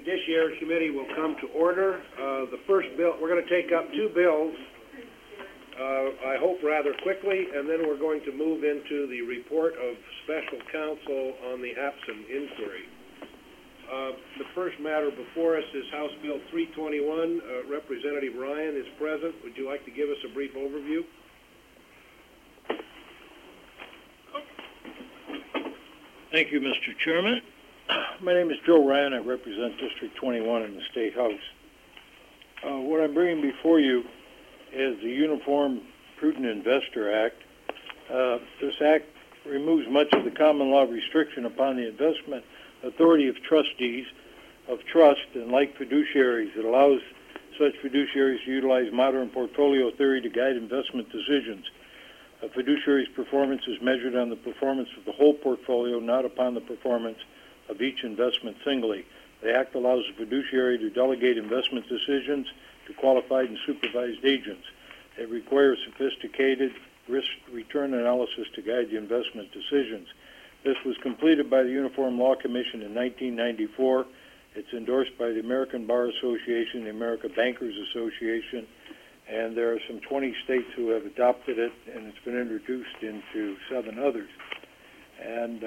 Judiciary Committee will come to order. The first bill, we're going to take up two bills, I hope rather quickly, and then we're going to move into the report of special counsel on the Apson inquiry. The first matter before us is House Bill 321. Representative Ryan is present. Would you like to give us a brief overview? Thank you, Mr. Chairman. My name is Joe Ryan. I represent District 21 in the State House. What I'm bringing before you is the Uniform Prudent Investor Act. This act removes much of the common law restriction upon the investment authority of trustees of trust and like fiduciaries. It allows such fiduciaries to utilize modern portfolio theory to guide investment decisions. A fiduciary's performance is measured on the performance of the whole portfolio, not upon the performance of each investment singly. The Act allows the fiduciary to delegate investment decisions to qualified and supervised agents. It requires sophisticated risk-return analysis to guide the investment decisions. This was completed by the Uniform Law Commission in 1994. It's endorsed by the American Bar Association, the American Bankers Association, and there are some 20 states who have adopted it, and it's been introduced into 7 others. And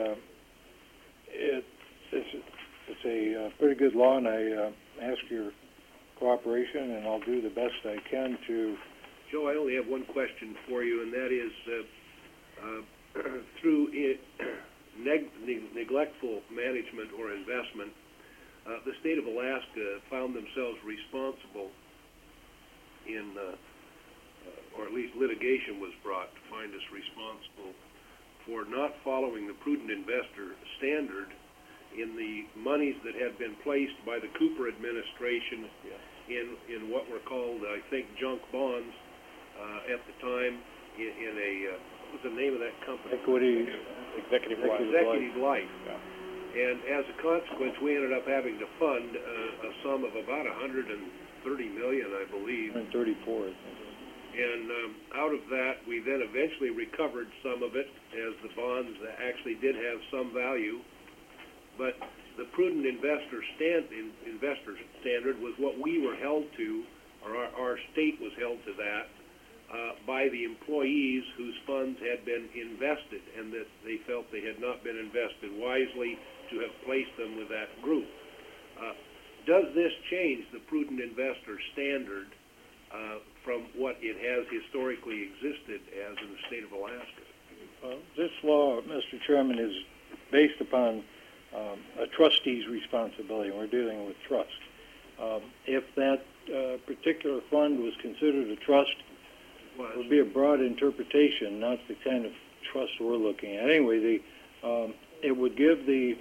it's a pretty good law, and I ask your cooperation, and I'll do the best I can to... Joe, I only have one question for you, and that is through neglectful management or investment, the state of Alaska found themselves responsible in, or at least litigation was brought to find us responsible for not following the prudent investor standard in the monies that had been placed by the Cooper administration in what were called, I think, junk bonds at the time in a, what was the name of that company? Executive Life. Yeah. And as a consequence, we ended up having to fund a sum of about $130 million, I believe. 134. And out of that, we then eventually recovered some of it, as the bonds actually did have some value. But the prudent investor standard was what we were held to, or our state was held to that, by the employees whose funds had been invested, and that they felt they had not been invested wisely to have placed them with that group. Does this change the prudent investor standard from what it has historically existed as in the state of Alaska? This law, Mr. Chairman, is based upon a trustee's responsibility. We're dealing with trust. If that particular fund was considered a trust, it would be a broad interpretation, not the kind of trust we're looking at. Anyway, it would give the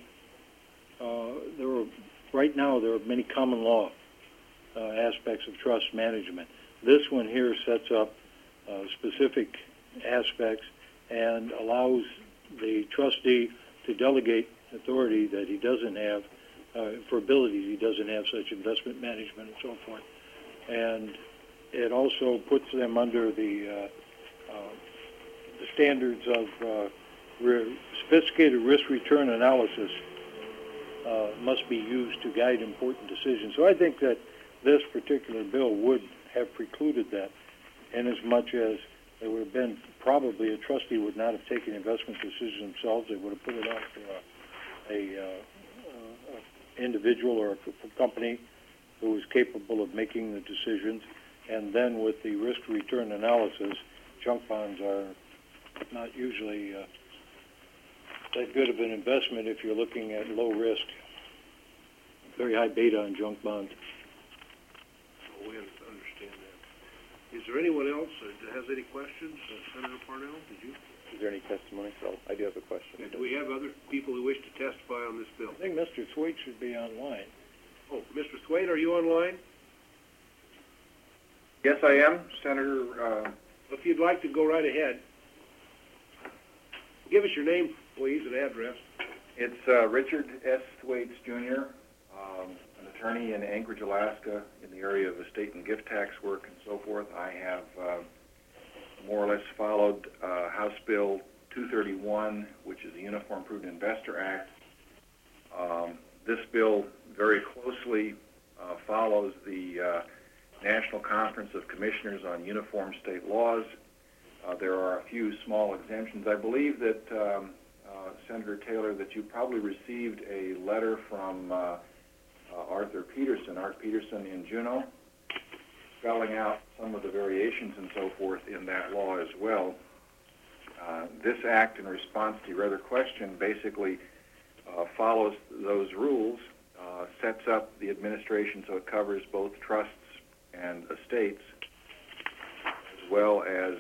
right now there are many common law aspects of trust management. This one here sets up specific aspects and allows the trustee to delegate authority that he doesn't have, for abilities he doesn't have, such investment management and so forth. And it also puts them under the standards of sophisticated risk-return analysis must be used to guide important decisions. So I think that this particular bill would have precluded that, in as much as there would have been probably a trustee would not have taken investment decisions themselves. They would have put it off to a individual or a company who was capable of making the decisions. And then with the risk-return analysis, junk bonds are not usually that good of an investment if you're looking at low risk. Very high beta on junk bonds. We understand that. Is there anyone else that has any questions? Senator Parnell, did you? Is there any testimony? So I do have a question. Do we have other people who wish to testify on this bill? I think Mr. Thwaite should be online. Oh, Mr. Thwaite, are you online? Yes, I am, Senator. If you'd like to go right ahead. Give us your name, please, and address. It's Richard S. Thwaites, Jr., an attorney in Anchorage, Alaska, in the area of estate and gift tax work and so forth. I have more or less followed House Bill 231, which is the Uniform Prudent Investor Act. This bill very closely Conference of Commissioners on Uniform State Laws. There are a few small exemptions. I believe that, Senator Taylor, that you probably received a letter from Art Peterson in Juneau, spelling out some of the variations and so forth in that law as well. This act, in response to your other question, basically follows those rules, sets up the administration so it covers both trusts and estates, as well as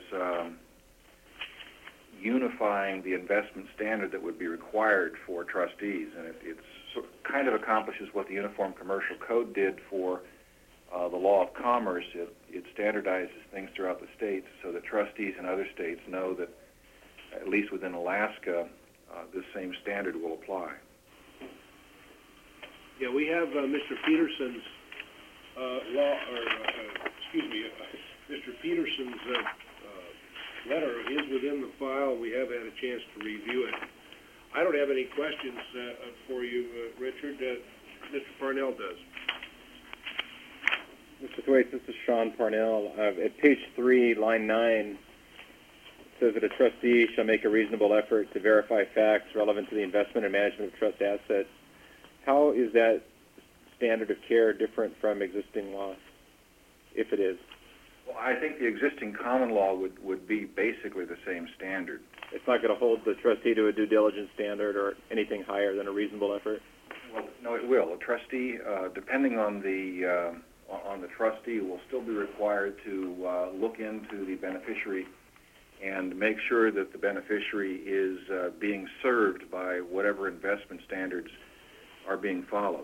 unifying the investment standard that would be required for trustees. And it kind of accomplishes what the Uniform Commercial Code did for the law of commerce. It standardizes things throughout the states so that trustees in other states know that, at least within Alaska, this same standard will apply. Yeah, we have Mr. Peterson's Mr. Peterson's letter is within the file. We have had a chance to review it. I don't have any questions for you, Richard. Mr. Parnell does. Mr. Thwaites, this is Sean Parnell. At page 3, line 9, it says that a trustee shall make a reasonable effort to verify facts relevant to the investment and management of trust assets. How is that standard of care different from existing law, if it is? Well, I think the existing common law would be basically the same standard. It's not going to hold the trustee to a due diligence standard or anything higher than a reasonable effort? Well, no, it will. A trustee, depending on the trustee, will still be required to look into the beneficiary and make sure that the beneficiary is being served by whatever investment standards are being followed.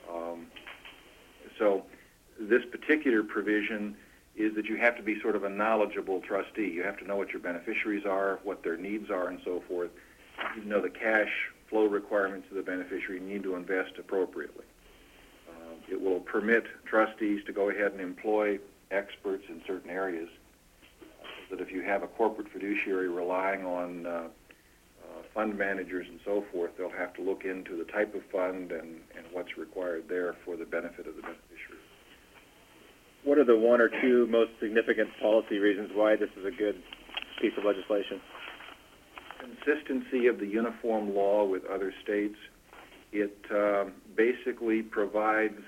So this particular provision is that you have to be sort of a knowledgeable trustee. You have to know what your beneficiaries are, what their needs are, and so forth. You know the cash flow requirements of the beneficiary. You need to invest appropriately. It will permit trustees to go ahead and employ experts in certain areas, so that if you have a corporate fiduciary relying on fund managers and so forth, they'll have to look into the type of fund and what's required there for the benefit of the beneficiary. What are the one or two most significant policy reasons why this is a good piece of legislation? Consistency of the uniform law with other states. It basically provides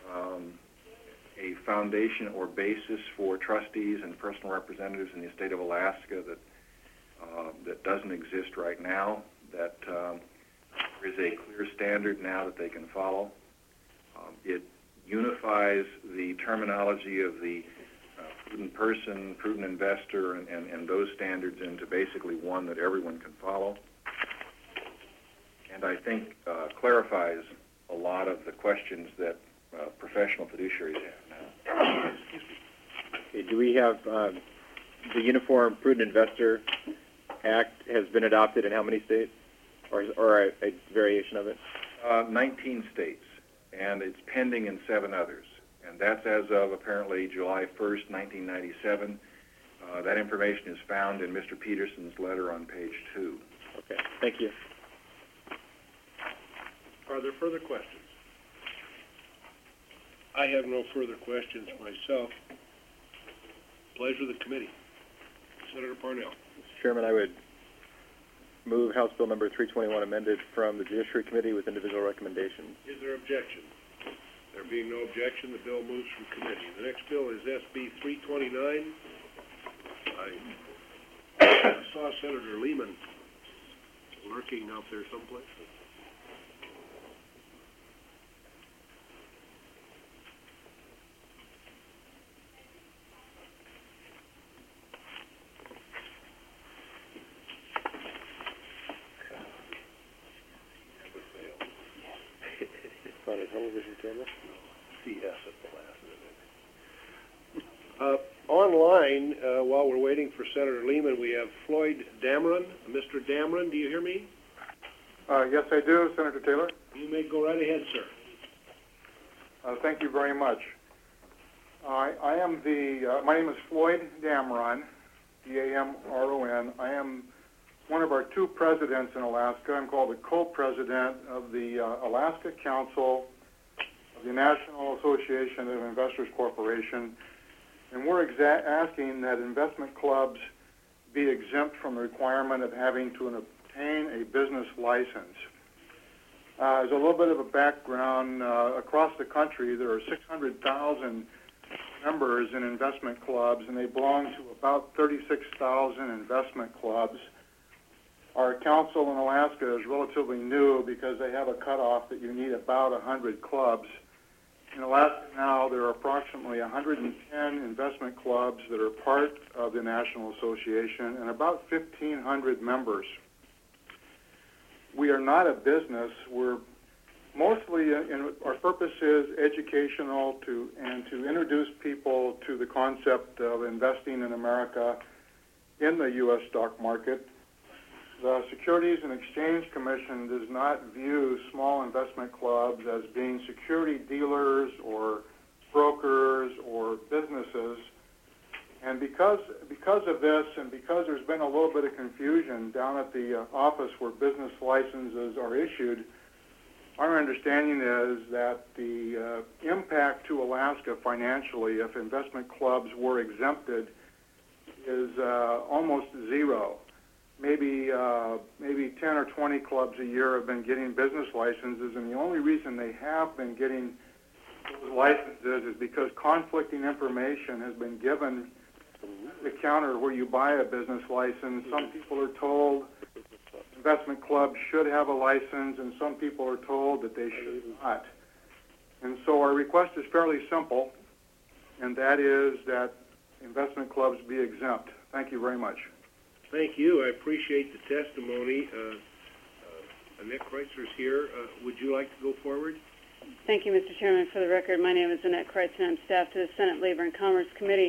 a foundation or basis for trustees and personal representatives in the state of Alaska that doesn't exist right now, that there is a clear standard now that they can follow. It unifies the terminology of the prudent person, prudent investor, and those standards into basically one that everyone can follow. And I think clarifies a lot of the questions that professional fiduciaries have now. Okay, do we have the Uniform Prudent Investor Act has been adopted in how many states, or a variation of it? 19 states, and it's pending in 7 others. And that's as of apparently July 1st, 1997. That information is found in Mr. Peterson's letter on page 2. Okay, thank you. Are there further questions? I have no further questions myself. Pleasure of the committee. Senator Parnell. Mr. Chairman, I would move House Bill number 321 amended from the Judiciary Committee with individual recommendations. Is there objection? There being no objection, the bill moves from committee. The next bill is SB 329. I saw Senator Lehman lurking out there someplace. On a television camera? CS at the last minute. Online, while we're waiting for Senator Lehman, we have Floyd Dameron. Mr. Dameron, do you hear me? Yes, I do, Senator Taylor. You may go right ahead, sir. Thank you very much. I am my name is Floyd Dameron, D-A-M-R-O-N. I am one of our 2 presidents in Alaska. I'm called the co-president of the Alaska Council of the National Association of Investors Corporation. And we're asking that investment clubs be exempt from the requirement of having to obtain a business license. As a little bit of a background, across the country there are 600,000 members in investment clubs, and they belong to about 36,000 investment clubs. Our council in Alaska is relatively new because they have a cutoff that you need about 100 clubs. In Alaska now, there are approximately 110 investment clubs that are part of the National Association and about 1,500 members. We are not a business. We're mostly, our purpose is educational and to introduce people to the concept of investing in America in the U.S. stock market. The Securities and Exchange Commission does not view small investment clubs as being security dealers or brokers or businesses. And because of this, and because there's been a little bit of confusion down at the office where business licenses are issued, our understanding is that the impact to Alaska financially if investment clubs were exempted is almost zero. Maybe 10 or 20 clubs a year have been getting business licenses, and the only reason they have been getting those licenses is because conflicting information has been given at the counter where you buy a business license. Some people are told investment clubs should have a license, and some people are told that they should not. And so our request is fairly simple, and that is that investment clubs be exempt. Thank you very much. Thank you. I appreciate the testimony. Annette Kreitzer's here. Would you like to go forward? Thank you, Mr. Chairman. For the record, my name is Annette Kreitzer, and I'm staff to the Senate Labor and Commerce Committee.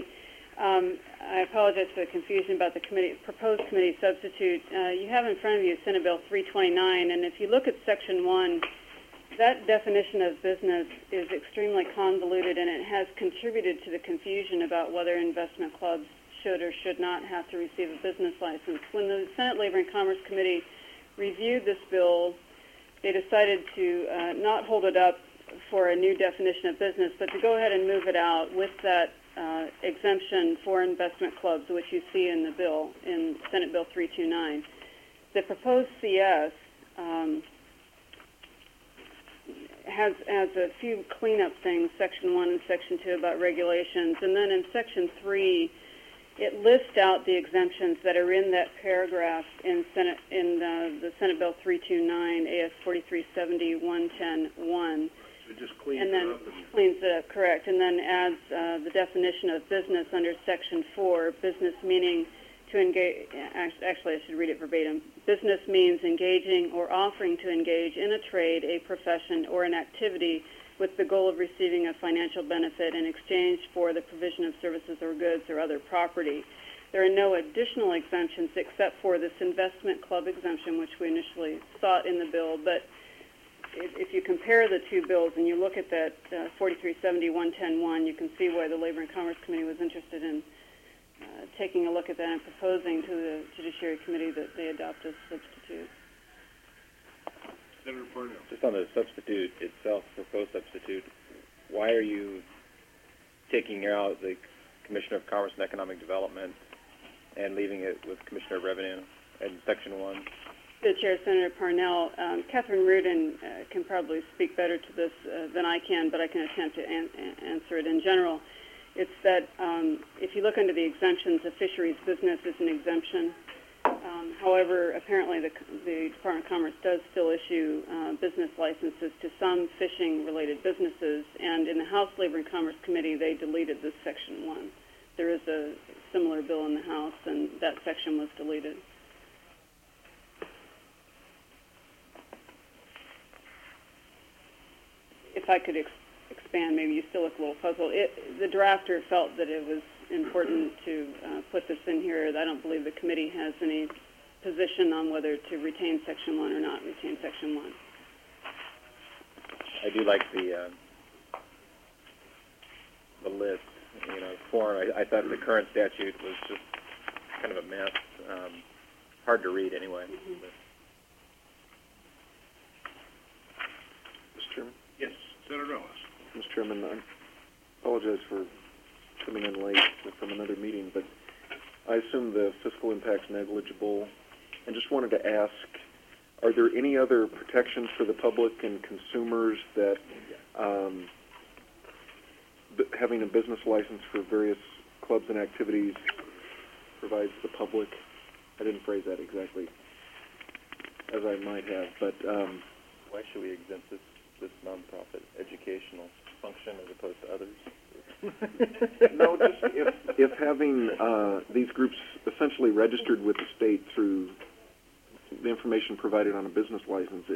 I apologize for the confusion about the proposed committee substitute. You have in front of you Senate Bill 329, and if you look at Section 1, that definition of business is extremely convoluted, and it has contributed to the confusion about whether investment clubs should or should not have to receive a business license. When the Senate Labor and Commerce Committee reviewed this bill, they decided to not hold it up for a new definition of business, but to go ahead and move it out with that exemption for investment clubs, which you see in the bill, in Senate Bill 329. The proposed CS has a few cleanup things, Section 1 and Section 2 about regulations, and then in Section 3, it lists out the exemptions that are in that paragraph in the Senate Bill 329, AS 4370 110-1. It just cleans and then it up. Cleans it up, correct, and then adds the definition of business under Section 4, business meaning to engage, actually I should read it verbatim, business means engaging or offering to engage in a trade, a profession, or an activity with the goal of receiving a financial benefit in exchange for the provision of services or goods or other property. There are no additional exemptions except for this investment club exemption, which we initially sought in the bill, but if you compare the two bills and you look at that 4370 110-1, you can see why the Labor and Commerce Committee was interested in taking a look at that and proposing to the Judiciary Committee that they adopt a substitute. Senator Parnell. Just on the substitute itself, proposed substitute, why are you taking out the Commissioner of Commerce and Economic Development and leaving it with Commissioner of Revenue in Section 1? The Chair, Senator Parnell, Catherine Reardon can probably speak better to this than I can, but I can attempt to answer it in general. It's that if you look under the exemptions, a fisheries business is an exemption. However, apparently the Department of Commerce does still issue business licenses to some fishing-related businesses, and in the House Labor and Commerce Committee, they deleted this Section 1. There is a similar bill in the House, and that section was deleted. If I could expand, maybe you still look a little puzzled. The drafter felt that it was important to put this in here. I don't believe the committee has any position on whether to retain Section 1 or not retain Section 1. I do like the list, form. I thought the current statute was just kind of a mess, hard to read anyway. Mm-hmm. Mr. Chairman? Yes, Senator Ellis. Mr. Chairman, I apologize for coming in late from another meeting, but I assume the fiscal impact's negligible. And just wanted to ask, are there any other protections for the public and consumers that having a business license for various clubs and activities provides the public? I didn't phrase that exactly as I might have, but Why should we exempt this nonprofit educational function as opposed to others? no, just if having these groups essentially registered with the state through the information provided on a business license,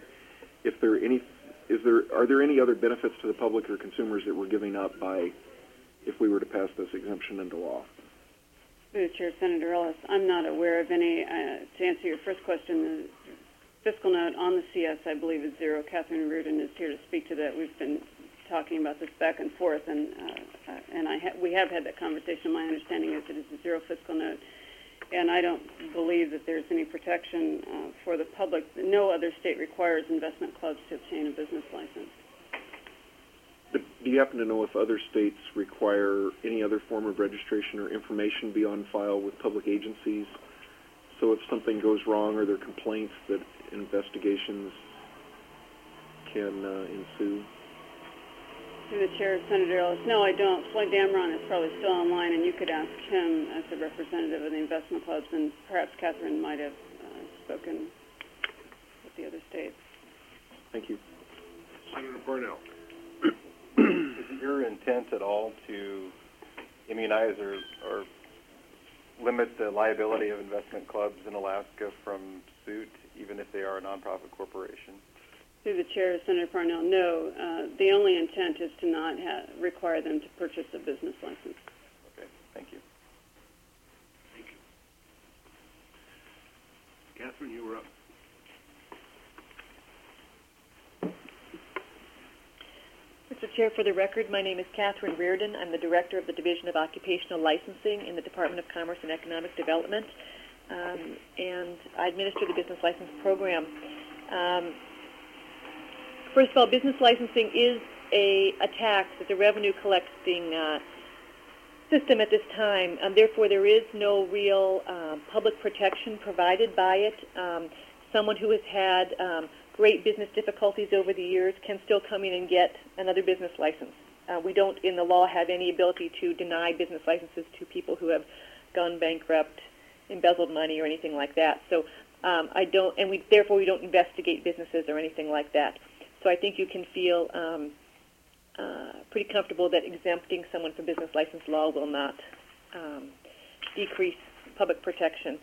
are there any other benefits to the public or consumers that we're giving up by if we were to pass this exemption into law? Through the Chair, Senator Ellis, I'm not aware of any. To answer your first question, the fiscal note on the CS, I believe, is zero. Catherine Reardon is here to speak to that. We've been talking about this back and forth, and we have had that conversation. My understanding is that it's a zero fiscal note, and I don't believe that there's any protection for the public. No other state requires investment clubs to obtain a business license. But do you happen to know if other states require any other form of registration or information be on file with public agencies? So if something goes wrong or there are complaints, that investigations can ensue? Through the Chair, Senator Ellis. No, I don't. Floyd Dameron is probably still online, and you could ask him as a representative of the investment clubs, and perhaps Catherine might have spoken with the other states. Thank you. Senator Parnell. Is it your intent at all to immunize or limit the liability of investment clubs in Alaska from suit, even if they are a nonprofit corporation? Through the Chair, Senator Parnell, no. The only intent is to not require them to purchase a business license. Okay, thank you. Thank you. Catherine, you were up. Mr. Chair, for the record, my name is Catherine Reardon. I'm the Director of the Division of Occupational Licensing in the Department of Commerce and Economic Development, and I administer the business license program. First of all, business licensing is a tax. It's a revenue collecting system at this time, and therefore there is no real public protection provided by it. Someone who has had great business difficulties over the years can still come in and get another business license. We don't, in the law, have any ability to deny business licenses to people who have gone bankrupt, embezzled money, or anything like that. So therefore we don't investigate businesses or anything like that. So I think you can feel pretty comfortable that exempting someone from business license law will not decrease public protection.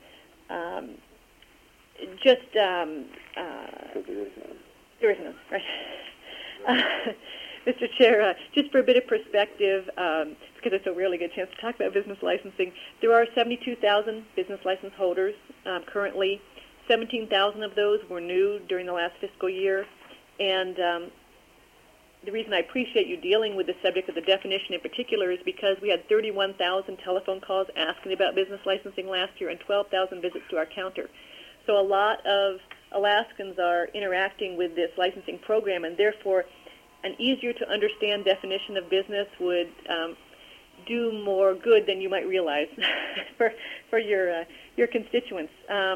There is none, right? Mr. Chair, just for a bit of perspective, because I so rarely get a chance to talk about business licensing, there are 72,000 business license holders currently. 17,000 of those were new during the last fiscal year. And the reason I appreciate you dealing with the subject of the definition in particular is because we had 31,000 telephone calls asking about business licensing last year and 12,000 visits to our counter. So a lot of Alaskans are interacting with this licensing program, and therefore an easier to understand definition of business would do more good than you might realize for your constituents.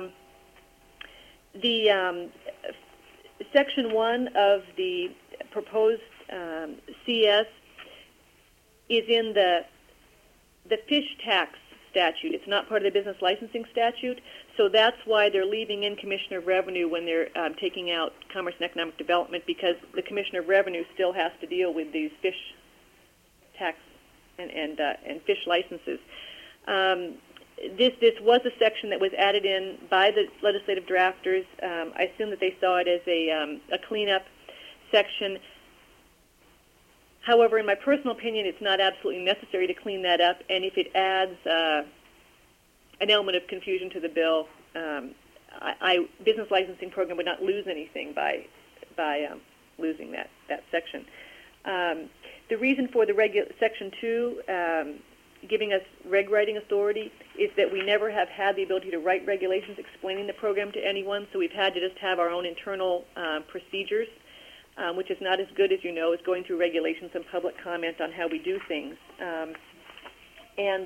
Section 1 of the proposed CS is in the fish tax statute. It's not part of the business licensing statute, so that's why they're leaving in Commissioner of Revenue when they're taking out Commerce and Economic Development, because the Commissioner of Revenue still has to deal with these fish tax and fish licenses. This was a section that was added in by the legislative drafters. I assume that they saw it as a cleanup section. However, in my personal opinion, it's not absolutely necessary to clean that up, and if it adds an element of confusion to the bill, business licensing program would not lose anything by losing that section. The reason for the Section 2 giving us reg writing authority is that we never have had the ability to write regulations explaining the program to anyone, so we've had to just have our own internal procedures, which is not as good, as you know, as going through regulations and public comment on how we do things. And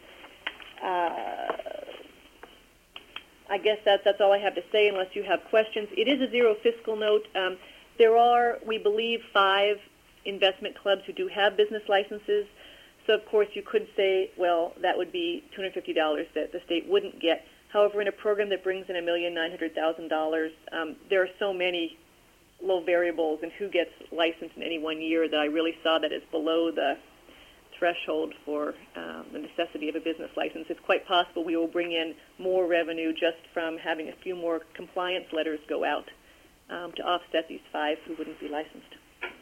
I guess that's all I have to say unless you have questions. It is a zero fiscal note. There are, we believe, 5 investment clubs who do have business licenses. So, of course, you could say, well, that would be $250 that the state wouldn't get. However, in a program that brings in $1,900,000, there are so many low variables in who gets licensed in any one year that I really saw that as below the threshold for the necessity of a business license. It's quite possible we will bring in more revenue just from having a few more compliance letters go out to offset these 5 who wouldn't be licensed.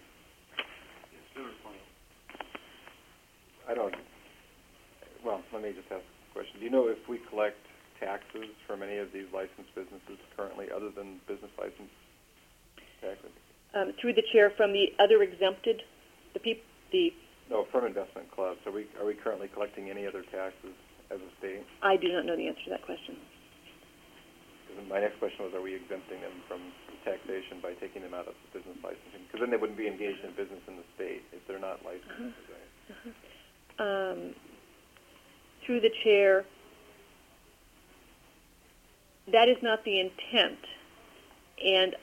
Let me just ask a question. Do you know if we collect taxes from any of these licensed businesses currently other than business license taxes? Through the chair, from the other exempted, No, from investment clubs. Are we currently collecting any other taxes as a state? I do not know the answer to that question. My next question was, are we exempting them from taxation by taking them out of business licensing? Because then they wouldn't be engaged in business in the state if they're not licensed. Through the chair, that is not the intent, and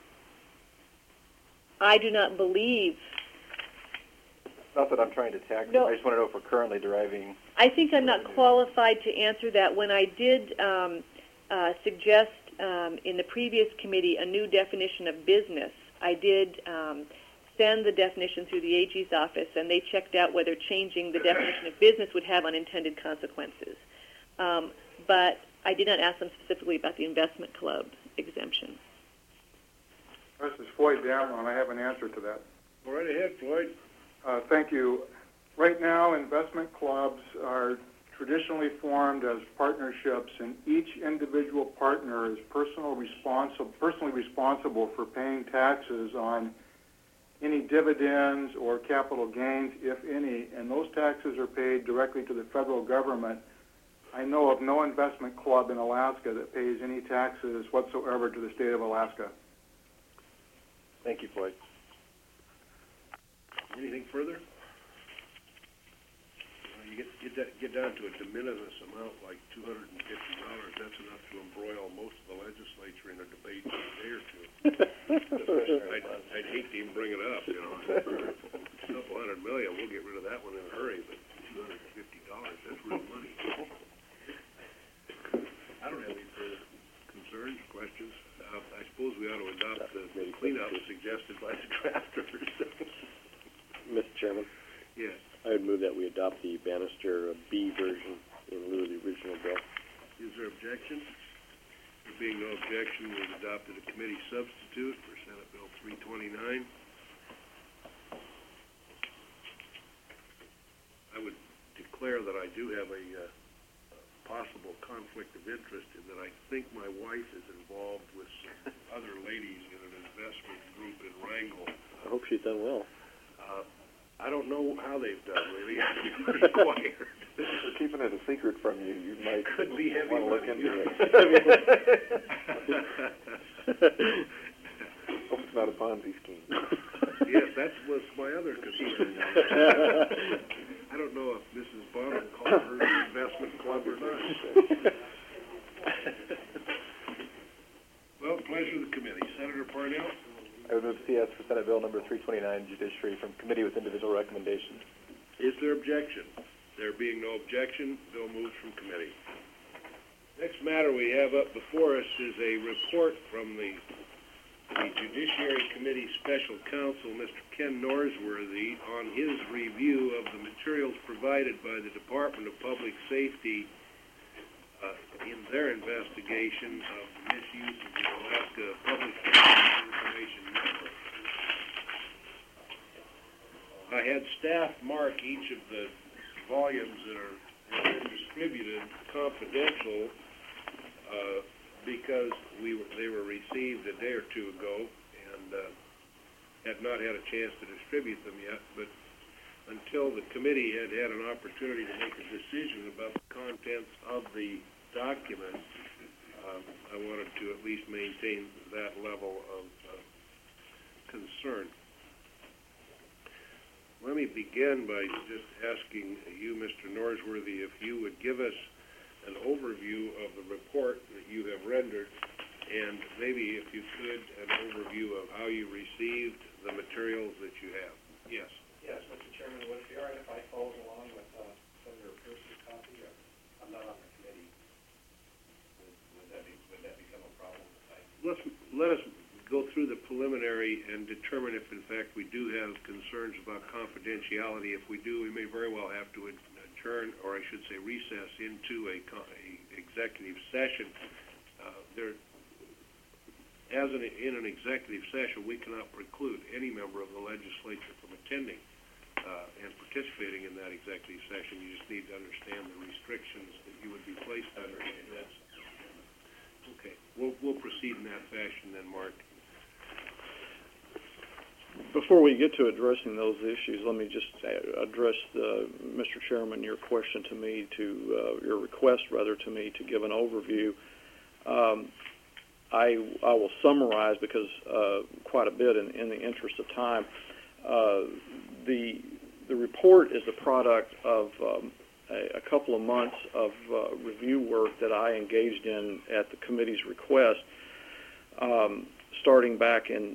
I do not believe. Not that I'm trying to tax No. them. I just want to know if we're currently deriving. I think I'm not qualified to answer that. When I did suggest in the previous committee a new definition of business, I did send the definition through the AG's office, and they checked out whether changing the definition of business would have unintended consequences. But I did not ask them specifically about the investment club exemption. This is Floyd Dameron. I have an answer to that. Go right ahead, Floyd. Thank you. Right now, investment clubs are traditionally formed as partnerships, and each individual partner is personally responsible for paying taxes on any dividends or capital gains, if any, and those taxes are paid directly to the federal government. I know of no investment club in Alaska that pays any taxes whatsoever to the state of Alaska. Thank you, Floyd. Anything further? You get down to a de minimis amount like $250. That's enough to embroil most of the legislature in a debate for a day or two. I'd hate to even bring it up, you know. A couple $100 million, we'll get rid of that one in a hurry, but $250, that's real money. I don't have any further concerns, questions. I suppose we ought to adopt the cleanup suggested by the drafters. Mr. Chairman? Yes. I would move that we adopt the Bannister B version in lieu of the original bill. Is there objection? There being no objection, we've adopted a committee substitute for Senate Bill 329. I would declare that I do have a possible conflict of interest in that I think my wife is involved with some other ladies in an investment group in Wrangell. I hope she's done well. I don't know how they've done, really. I'd be pretty quiet. We're keeping it a secret from you. You might Could be heavy want to look into it. Hope it's not a Ponzi scheme. Yes, that was my other concern. I don't know if Mrs. Bonham called her an investment club or not. Well, pleasure of the committee. Senator Parnell? I would move CS for Senate Bill number 329, Judiciary, from committee with individual recommendations. Is there objection? There being no objection, bill moves from committee. Next matter we have up before us is a report from the Judiciary Committee Special Counsel, Mr. Ken Norsworthy, on his review of the materials provided by the Department of Public Safety in their investigation of the misuse of the Alaska Public Safety Information Network. I had staff mark each of the volumes that are distributed confidential because they were received a day or two ago and had not had a chance to distribute them yet, but until the committee had an opportunity to make a decision about the contents of the document, I wanted to at least maintain that level of concern. Let me begin by just asking you, Mr. Norsworthy, if you would give us an overview of the report that you have rendered, and maybe if you could, an overview of how you received the materials that you have. Yes. Yes, Mr. Chairman, would it be all right if I follow along with Senator Pierce's copy? I'm not on the committee. Would that become a problem? Let us go through the preliminary and determine if, in fact, we do have concerns about confidentiality. If we do, we may very well have to adjourn, or I should say recess, into a executive session. In an executive session, we cannot preclude any member of the legislature from attending and participating in that executive session. You just need to understand the restrictions that you would be placed under in that. Okay, we'll proceed in that fashion then, Mark. Before we get to addressing those issues, let me just address, Mr. Chairman, your question to me, your request rather to me to give an overview. I will summarize because quite a bit in the interest of time. The report is a product of a couple of months of review work that I engaged in at the committee's request, starting back in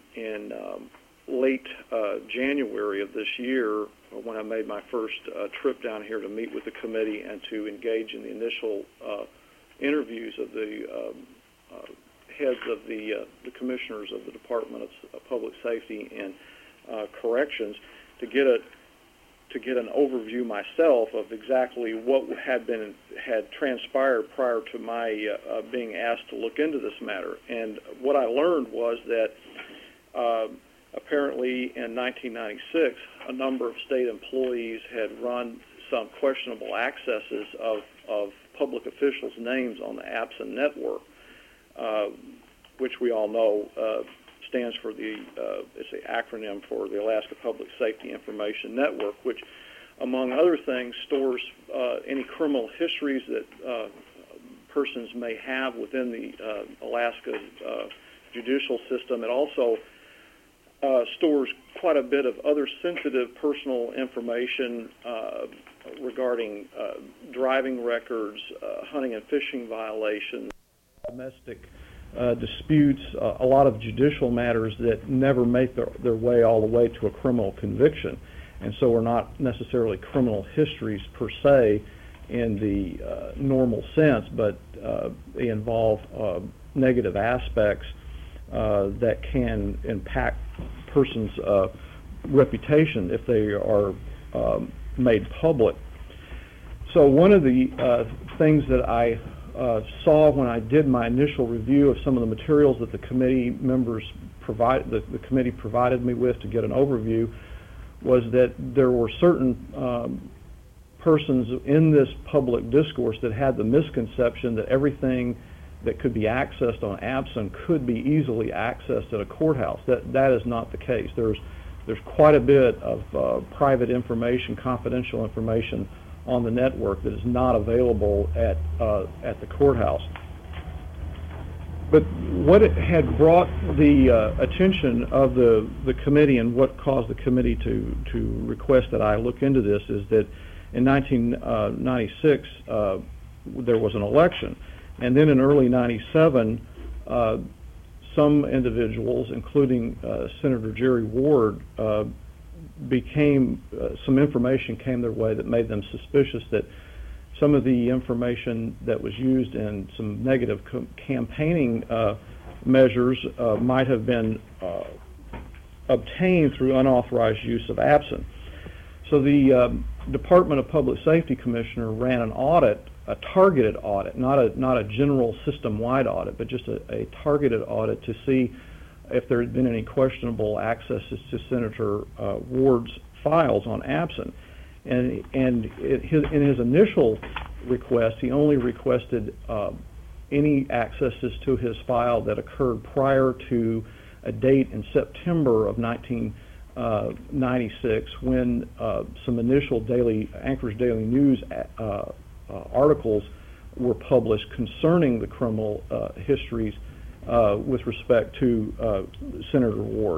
late January of this year, when I made my first trip down here to meet with the committee and to engage in the initial interviews of the heads of the commissioners of the Department of Public Safety and Corrections, to get an overview myself of exactly what had transpired prior to my being asked to look into this matter. And what I learned was that apparently in 1996, a number of state employees had run some questionable accesses of public officials' names on the APSN network, which we all know stands for it's an acronym for the Alaska Public Safety Information Network, which, among other things, stores any criminal histories that persons may have within the Alaska judicial system. It also stores quite a bit of other sensitive personal information regarding driving records, hunting and fishing violations, domestic disputes, a lot of judicial matters that never make their way all the way to a criminal conviction, and so are not necessarily criminal histories per se in the normal sense, but they involve negative aspects that can impact person's reputation if they are made public. So one of the things that I saw when I did my initial review of some of the materials that the committee members the committee provided me with to get an overview was that there were certain persons in this public discourse that had the misconception that everything that could be accessed on APSN could be easily accessed at a courthouse. That is not the case. There's quite a bit of private information, confidential information on the network that is not available at the courthouse. But what it had brought the attention of the committee, and what caused the committee to request that I look into this, is that in 1996 there was an election, and then in early '97 some individuals, including Senator Jerry Ward, some information came their way that made them suspicious that some of the information that was used in some negative campaigning measures might have been obtained through unauthorized use of APSN. So the Department of Public Safety Commissioner ran an audit, a targeted audit, not a general system-wide audit, but just a targeted audit to see if there had been any questionable accesses to Senator Ward's files on APSN. And in his initial request, he only requested any accesses to his file that occurred prior to a date in September of 1996 when some initial Anchorage Daily News articles were published concerning the criminal histories with respect to Senator Ward.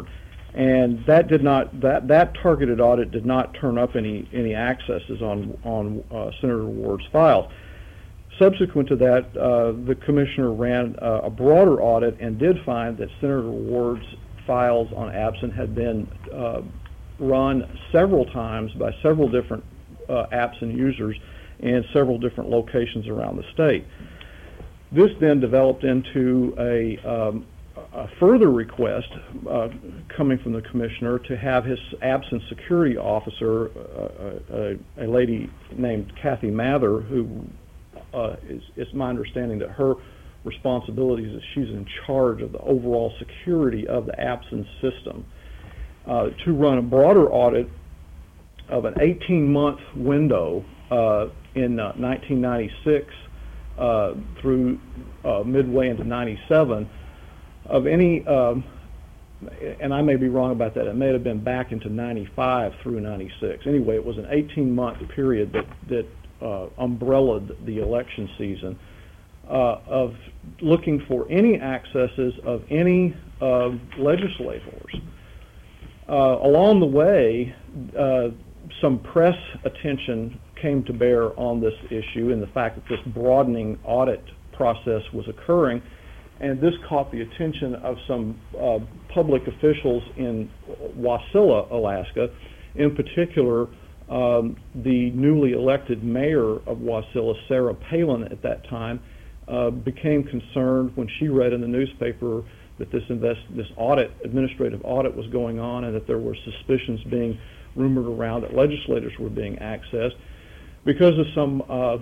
And that did not that targeted audit did not turn up any accesses on Senator Ward's files. Subsequent to that, the commissioner ran a broader audit and did find that Senator Ward's files on Absen had been run several times by several different Absen users in several different locations around the state. This then developed into a further request coming from the commissioner to have his absent security officer, a lady named Kathy Mather, who it's my understanding that her responsibilities is she's in charge of the overall security of the Absen system, to run a broader audit of an 18-month window in 1996 through midway into 97 of any, and I may be wrong about that, it may have been back into 95 through 96. Anyway, it was an 18-month period that umbrellaed the election season of looking for any accesses of any legislators. Along the way, some press attention came to bear on this issue and the fact that this broadening audit process was occurring, and this caught the attention of some public officials in Wasilla, Alaska. In particular, the newly elected mayor of Wasilla, Sarah Palin, at that time, became concerned when she read in the newspaper that this administrative audit was going on, and that there were suspicions being rumored around that legislators were being accessed because of some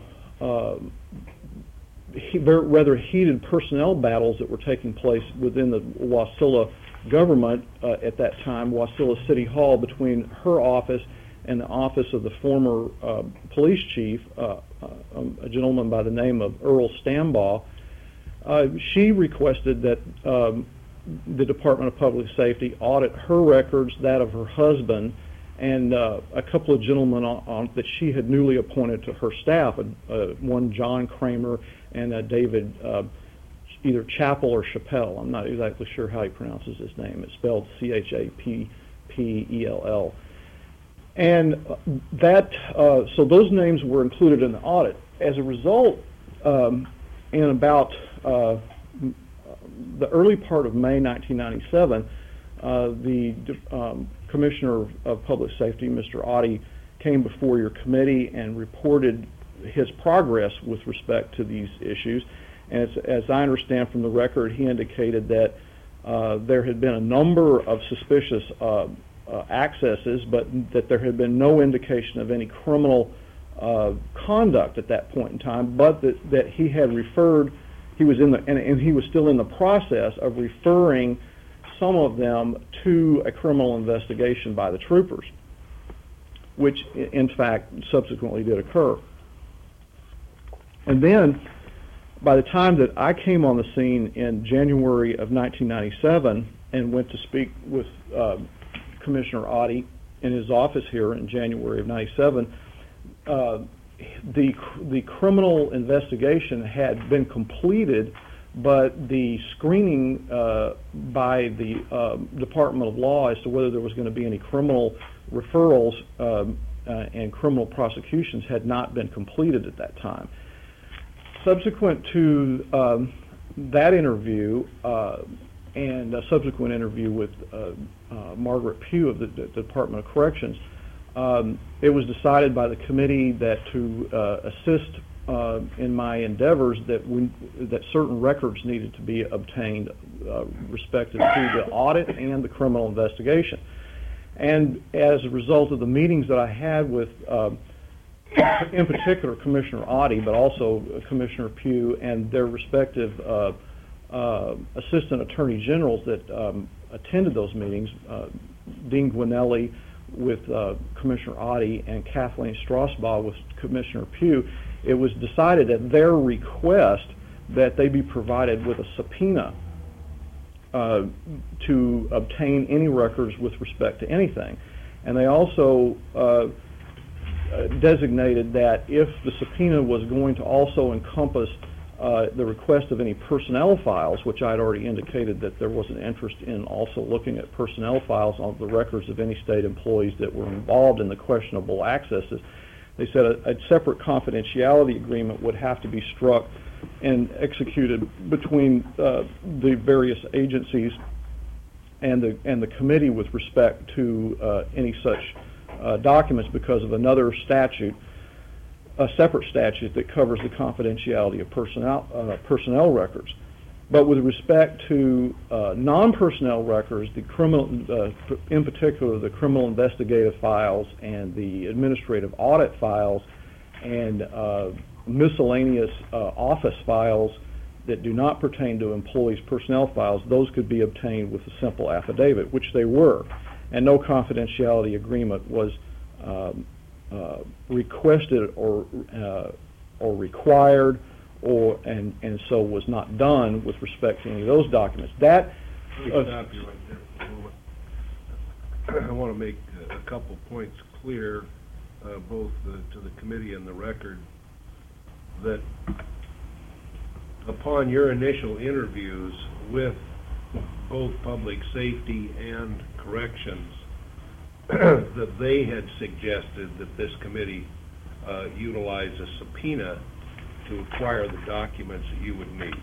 rather heated personnel battles that were taking place within the Wasilla government at that time, Wasilla City Hall, between her office and the office of the former police chief, a gentleman by the name of Earl Stambaugh. She requested that the Department of Public Safety audit her records, that of her husband, and a couple of gentlemen that she had newly appointed to her staff, one John Kramer and David either Chappell or Chappell. I'm not exactly sure how he pronounces his name. It's spelled Chappell. And that, so those names were included in the audit. As a result, in about the early part of May 1997, the Commissioner of Public Safety, Mr. Oddie, came before your committee and reported his progress with respect to these issues. And as I understand from the record, he indicated that there had been a number of suspicious accesses, but that there had been no indication of any criminal conduct at that point in time, but that he had referred, he was in the, and he was still in the process of referring some of them to a criminal investigation by the troopers, which in fact subsequently did occur. And then by the time that I came on the scene in January of 1997 and went to speak with Commissioner Oddie in his office here in January of 97, the criminal investigation had been completed, but the screening by the Department of Law as to whether there was going to be any criminal referrals and criminal prosecutions had not been completed at that time. Subsequent to that interview and a subsequent interview with Margaret Pugh of the Department of Corrections, it was decided by the committee that to assist in my endeavors that certain records needed to be obtained respective to the audit and the criminal investigation. And as a result of the meetings that I had with, in particular, Commissioner Oddie, but also Commissioner Pugh and their respective assistant attorney generals that attended those meetings, Dean Gwinelli with Commissioner Oddie and Kathleen Strasbaugh with Commissioner Pugh, it was decided at their request that they be provided with a subpoena to obtain any records with respect to anything. And they also designated that if the subpoena was going to also encompass the request of any personnel files, which I had already indicated that there was an interest in also looking at personnel files on the records of any state employees that were involved in the questionable accesses. They said a separate confidentiality agreement would have to be struck and executed between the various agencies and the committee with respect to any such documents because of another statute, a separate statute that covers the confidentiality of personnel records. But with respect to non-personnel records, the criminal, in particular the criminal investigative files and the administrative audit files and miscellaneous office files that do not pertain to employees' personnel files, those could be obtained with a simple affidavit, which they were. And no confidentiality agreement was requested or required, and so was not done with respect to any of those documents. That Let me stop you right there for a moment. I want to make a couple points clear, both to the committee and the record, that upon your initial interviews with both public safety and corrections, that they had suggested that this committee utilize a subpoena to acquire the documents that you would need.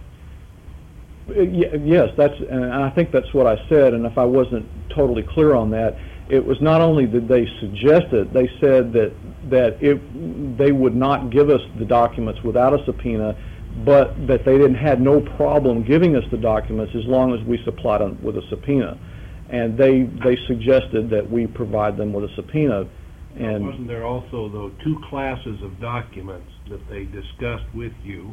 Yes, and I think that's what I said, and if I wasn't totally clear on that, it was not only that they suggested, they said that they would not give us the documents without a subpoena, but that they had no problem giving us the documents as long as we supplied them with a subpoena. And they suggested that we provide them with a subpoena. And wasn't there also, though, two classes of documents that they discussed with you?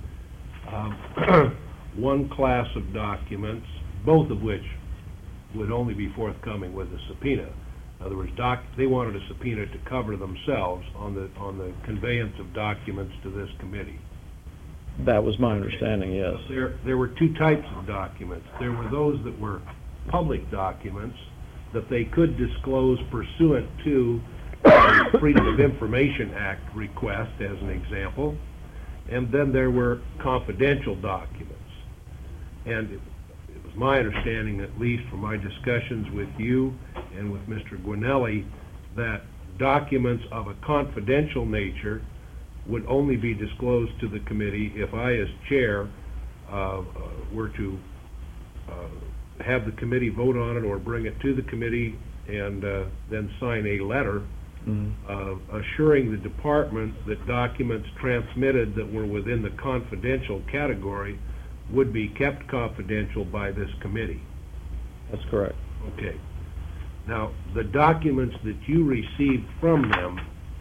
One class of documents, both of which would only be forthcoming with a subpoena. In other words, they wanted a subpoena to cover themselves on the conveyance of documents to this committee. That was my understanding, yes. There were two types of documents. There were those that were public documents that they could disclose pursuant to the Freedom of Information Act request, as an example, and then there were confidential documents. And it was my understanding, at least from my discussions with you and with Mr. Gwinelli, that documents of a confidential nature would only be disclosed to the committee if I, as chair, were to have the committee vote on it or bring it to the committee and then sign a letter assuring the department that documents transmitted that were within the confidential category would be kept confidential by this committee. That's correct. Okay. Now, the documents that you received from them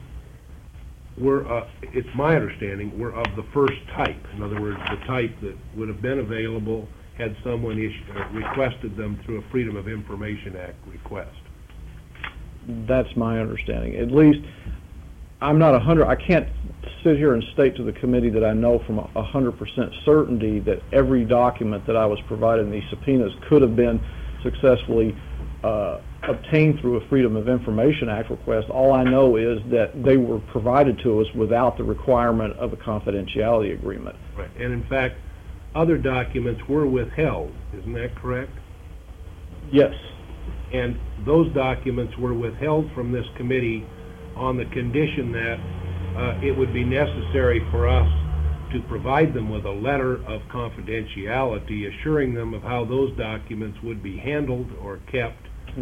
were, it's my understanding, were of the first type. In other words, the type that would have been available had someone requested them through a Freedom of Information Act request. That's my understanding. At least, I'm not I can't sit here and state to the committee that I know from 100% certainty that every document that I was provided in these subpoenas could have been successfully obtained through a Freedom of Information Act request. All I know is that they were provided to us without the requirement of a confidentiality agreement. Right. And in fact, other documents were withheld. Isn't that correct? Yes. And those documents were withheld from this committee on the condition that it would be necessary for us to provide them with a letter of confidentiality assuring them of how those documents would be handled or kept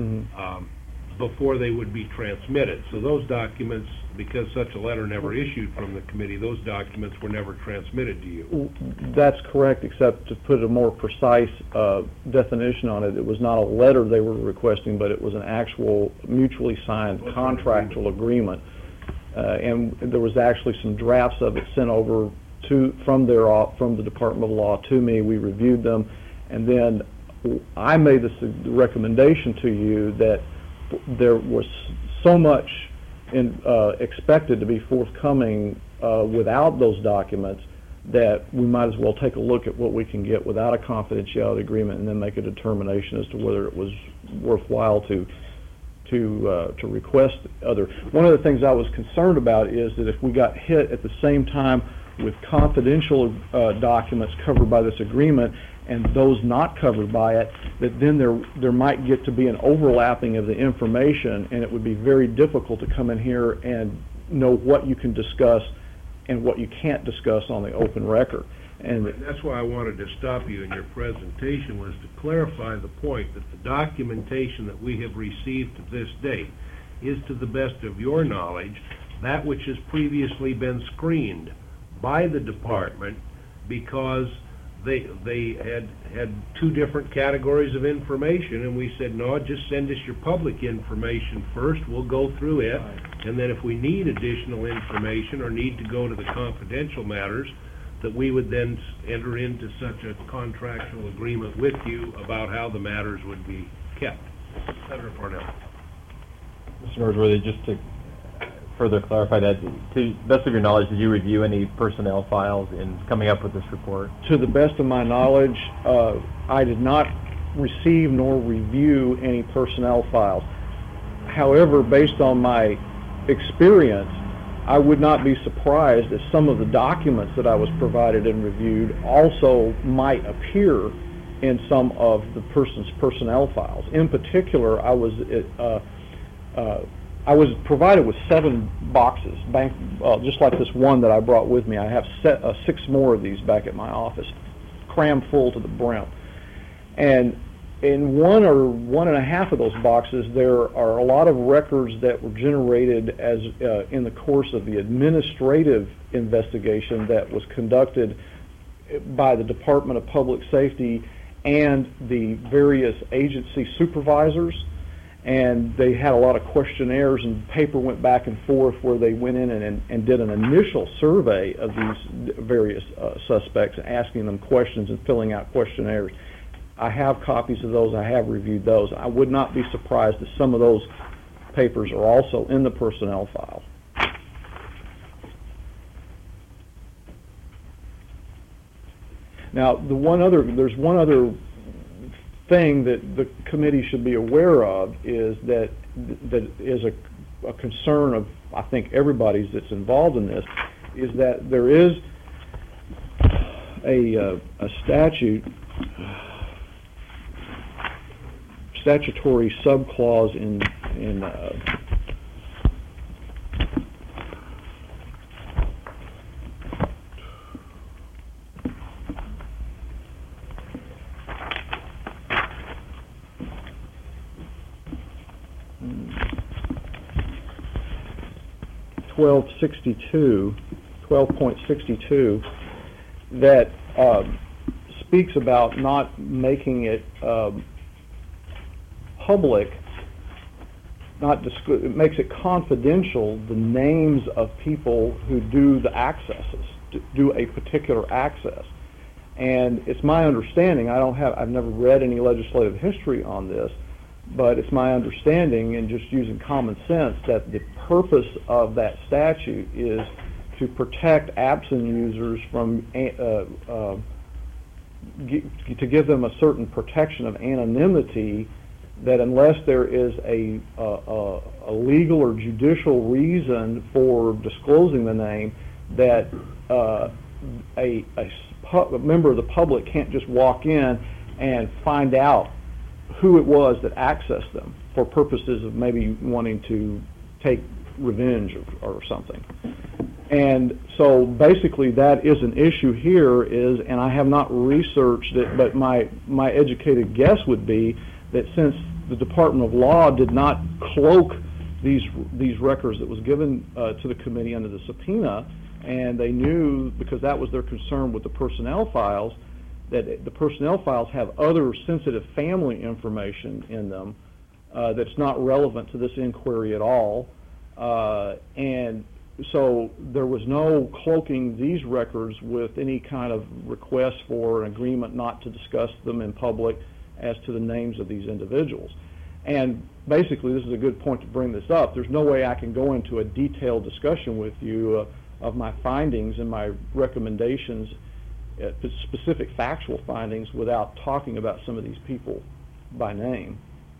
before they would be transmitted. So those documents, because such a letter never issued from the committee, those documents were never transmitted to you. That's correct, except to put a more precise definition on it, it was not a letter they were requesting, but it was an actual mutually signed contractual agreement. And there was actually some drafts of it sent over from the Department of Law to me. We reviewed them, and then I made the recommendation to you that there was so much expected to be forthcoming without those documents that we might as well take a look at what we can get without a confidentiality agreement and then make a determination as to whether it was worthwhile to request other. One of the things I was concerned about is that if we got hit at the same time with confidential documents covered by this agreement and those not covered by it, that then there might get to be an overlapping of the information, and it would be very difficult to come in here and know what you can discuss and what you can't discuss on the open record. And that's why I wanted to stop you in your presentation, was to clarify the point that the documentation that we have received to this date is, to the best of your knowledge, that which has previously been screened by the department because they had two different categories of information, and we said, no, just send us your public information first. We'll go through it, and then if we need additional information or need to go to the confidential matters, that we would then enter into such a contractual agreement with you about how the matters would be kept. Senator Parnell. Mr. Norsworthy, just to further clarify that, to the best of your knowledge, did you review any personnel files in coming up with this report? To the best of my knowledge, I did not receive nor review any personnel files. However, based on my experience, I would not be surprised if some of the documents that I was provided and reviewed also might appear in some of the person's personnel files. In particular, I was provided with 7 boxes, just like this one that I brought with me. I have 6 more of these back at my office, crammed full to the brim. And in 1 or 1.5 of those boxes, there are a lot of records that were generated as in the course of the administrative investigation that was conducted by the Department of Public Safety and the various agency supervisors. And they had a lot of questionnaires, and paper went back and forth where they went in and did an initial survey of these various suspects, asking them questions and filling out questionnaires. I have copies of those. I have reviewed those. I would not be surprised if some of those papers are also in the personnel file. Now, there's one other thing that the committee should be aware of, is that is a concern of, I think, everybody's that's involved in this, is that there is a statutory subclause in 12.62 that speaks about not making it public, it makes it confidential, the names of people who do the accesses, do a particular access. And it's my understanding, I've never read any legislative history on this, but it's my understanding, and just using common sense, that the purpose of that statute is to protect absent users from, to give them a certain protection of anonymity, that unless there is a legal or judicial reason for disclosing the name, that a member of the public can't just walk in and find out who it was that accessed them for purposes of maybe wanting to take revenge or something. And so basically that is an issue here, and I have not researched it, but my educated guess would be that since the Department of Law did not cloak these records that was given to the committee under the subpoena, and they knew, because that was their concern with the personnel files, that the personnel files have other sensitive family information in them that's not relevant to this inquiry at all. And so there was no cloaking these records with any kind of request for an agreement not to discuss them in public as to the names of these individuals. And basically, this is a good point to bring this up. There's no way I can go into a detailed discussion with you of my findings and my recommendations, specific factual findings, without talking about some of these people by name.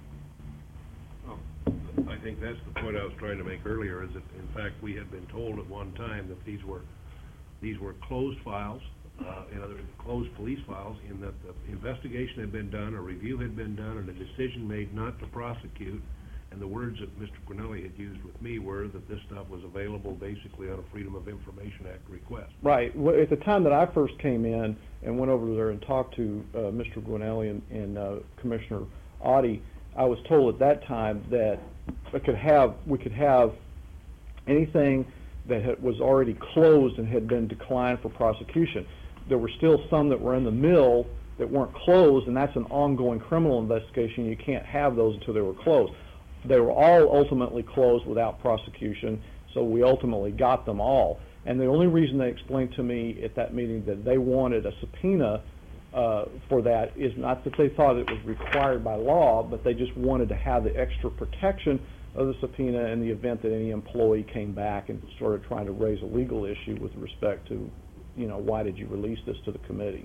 I think that's the point I was trying to make earlier, is that in fact we had been told at one time that these were These were closed files, in other words, closed police files, in that the investigation had been done, a review had been done, and a decision made not to prosecute. And the words that Mr. Cornelli had used with me were that this stuff was available basically on a Freedom of Information Act request. Right. Well, at the time that I first came in and went over there and talked to Mr. Gwinelli and Commissioner Audi, I was told at that time that we could have anything that was already closed and had been declined for prosecution. There were still some that were in the mill that weren't closed, and that's an ongoing criminal investigation. You can't have those until they were closed. They were all ultimately closed without prosecution, so we ultimately got them all. And the only reason they explained to me at that meeting that they wanted a subpoena for that is not that they thought it was required by law, but they just wanted to have the extra protection of the subpoena in the event that any employee came back and started trying to raise a legal issue with respect to, you know, why did you release this to the committee?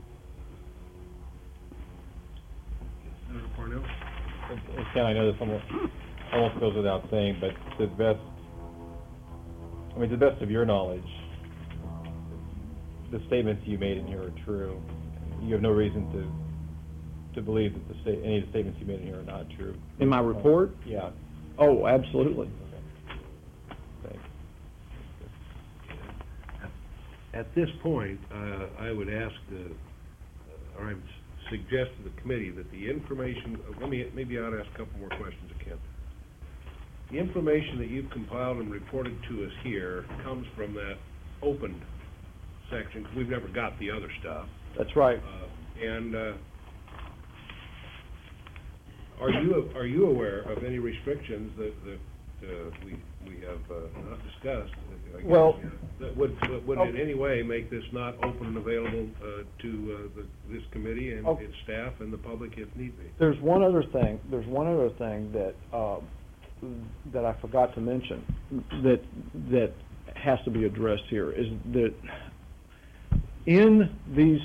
Senator Parnell? Ken, I know this almost goes without saying, but to the best of your knowledge, the statements you made in here are true. You have no reason to believe that any of the statements you made in here are not true. In my report? Yeah. Oh, absolutely. Okay. Thanks. At this point, I would ask, or I would suggest to the committee that the information, maybe I ought to ask a couple more questions of Ken. The information that you've compiled and reported to us here comes from that opened section, because we've never got the other stuff. That's right. Are you aware of any restrictions that we have not discussed? Well, that would in any way make this not open and available to this committee and its staff and the public if need be? There's one other thing that that I forgot to mention that has to be addressed here, is that in these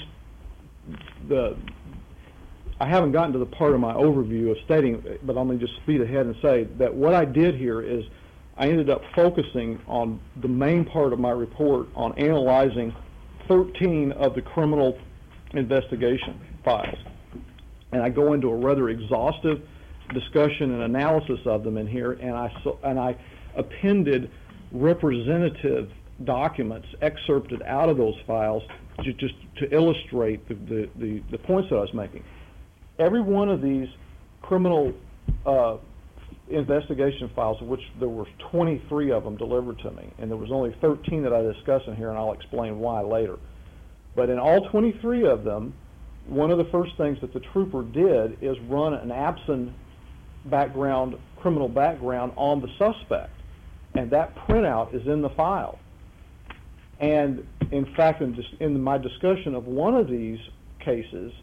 I haven't gotten to the part of my overview of stating, but I'm going to just speed ahead and say that what I did here is I ended up focusing on the main part of my report on analyzing 13 of the criminal investigation files. And I go into a rather exhaustive discussion and analysis of them in here, and I appended representative documents excerpted out of those files just to illustrate the points that I was making. Every one of these criminal investigation files, of which there were 23 of them delivered to me, and there was only 13 that I discuss in here, and I'll explain why later. But in all 23 of them, one of the first things that the trooper did is run an absent criminal background on the suspect, and that printout is in the file. And in fact, in my discussion of one of these cases,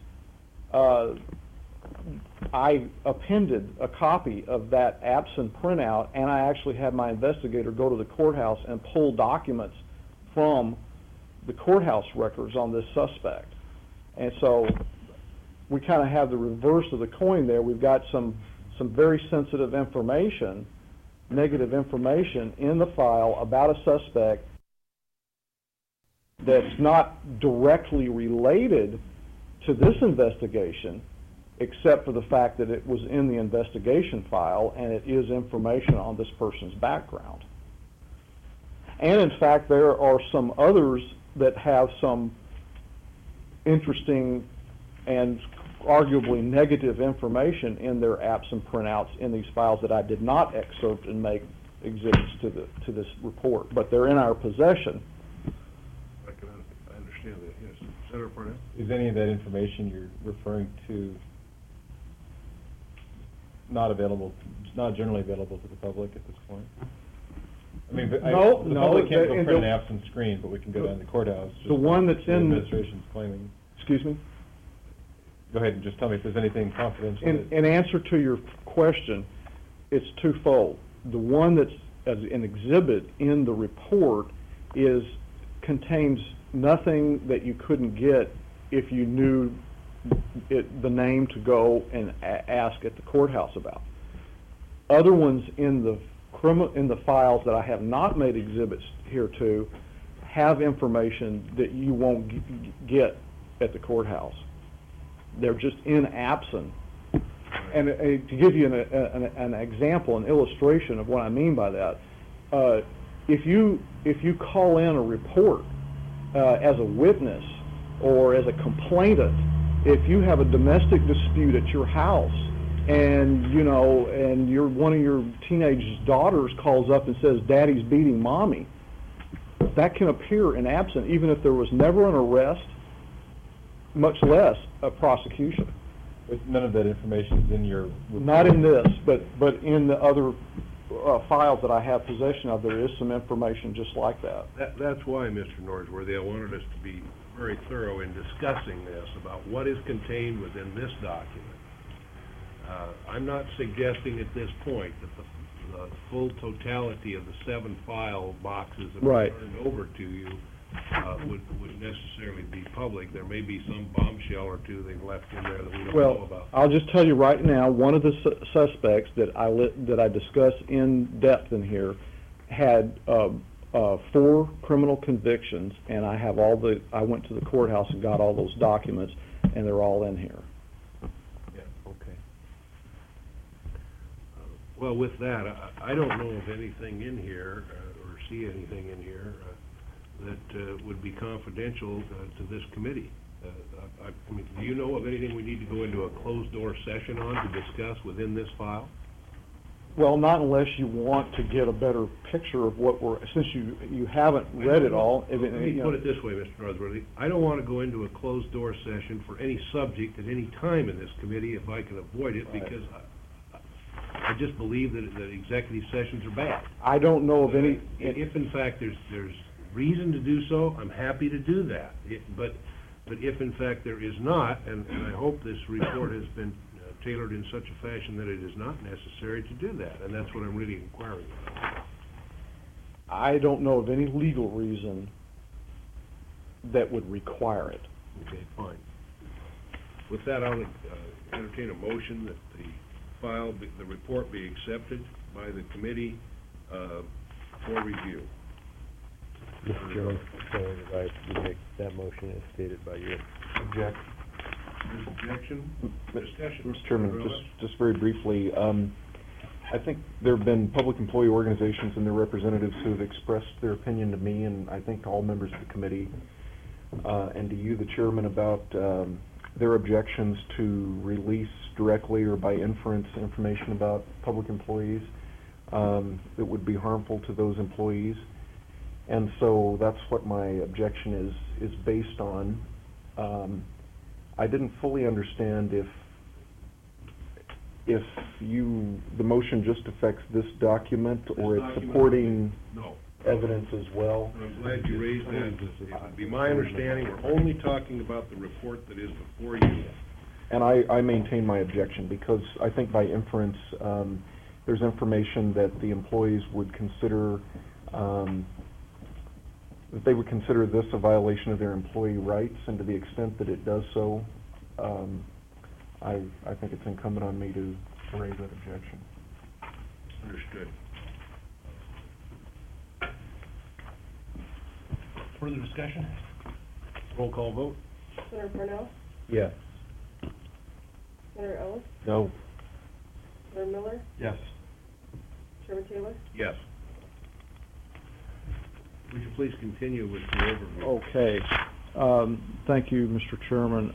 I appended a copy of that absent printout, and I actually had my investigator go to the courthouse and pull documents from the courthouse records on this suspect. And so we kind of have the reverse of the coin there. We've got some very sensitive information, negative information in the file about a suspect that's not directly related to this investigation, except for the fact that it was in the investigation file and it is information on this person's background. And in fact, there are some others that have some interesting and arguably negative information in their absent printouts in these files that I did not excerpt and make exhibits to this report, but they're in our possession. I understand that, yes. Senator Parnell? Is any of that information you're referring to not generally available to the public at this point? I mean, the public can't go print an absent screen, but we can go down to the courthouse. The one that's in the administration's claiming. Excuse me? Go ahead and just tell me if there's anything confidential. In answer to your question, it's twofold. The one that's as an exhibit in the report contains nothing that you couldn't get if you knew the name to go and ask at the courthouse about. Other ones in the files that I have not made exhibits here to have information that you won't get at the courthouse. They're just in absent. And to give you an example, an illustration of what I mean by that, if you call in a report as a witness or as a complainant, if you have a domestic dispute at your house, and one of your teenage daughters calls up and says, "Daddy's beating mommy," that can appear in absent, even if there was never an arrest, much less a prosecution. But none of that information is in your report. Not in this, but in the other files that I have possession of, there is some information just like that. That's why, Mr. Norsworthy, I wanted us to be very thorough in discussing this about what is contained within this document. I'm not suggesting at this point that the full totality of the 7 file boxes that Right. are turned over to you would necessarily be public. There may be some bombshell or two they've left in there that we don't know about. I'll just tell you right now, one of the suspects that I discuss in depth in here had 4 criminal convictions, and I went to the courthouse and got all those documents, and they're all in here. Okay. Well, with that, I don't know of anything in here, or see anything in here, that would be confidential to this committee. I mean, do you know of anything we need to go into a closed-door session on to discuss within this file? Well, not unless you want to get a better picture of what since you haven't read it all. Let me put it this way, Mr. Norsworthy. I don't want to go into a closed-door session for any subject at any time in this committee if I can avoid it, because I just believe that executive sessions are bad. I don't know of any. If in fact there's reason to do so, I'm happy to do that. But if in fact there is not, and I hope this report has been tailored in such a fashion that it is not necessary to do that, and that's what I'm really inquiring about. I don't know of any legal reason that would require it. Okay, fine. With that, I'll entertain a motion that the report be accepted by the committee for review. Mr. Chairman, I make that motion as stated by you. Object. There's objection? Discussion? Mr. Chairman, just very briefly, I think there have been public employee organizations and their representatives who have expressed their opinion to me, and I think to all members of the committee, and to you, the chairman, about their objections to release directly or by inference information about public employees that would be harmful to those employees. And so that's what my objection is based on. I didn't fully understand if the motion just affects this document or it's supporting evidence as well. I'm glad you raised that. It would be my understanding we're only talking about the report that is before you. And I maintain my objection because I think by inference there's information that the employees would consider that they would consider this a violation of their employee rights, and to the extent that it does so, I think it's incumbent on me to raise that objection. Understood. Further discussion? Roll call vote. Senator Parnell? Yes. Senator Ellis? No. Senator Miller? Yes. Chairman Taylor? Yes. Would you please continue with the overview? Okay. Thank you, Mr. Chairman.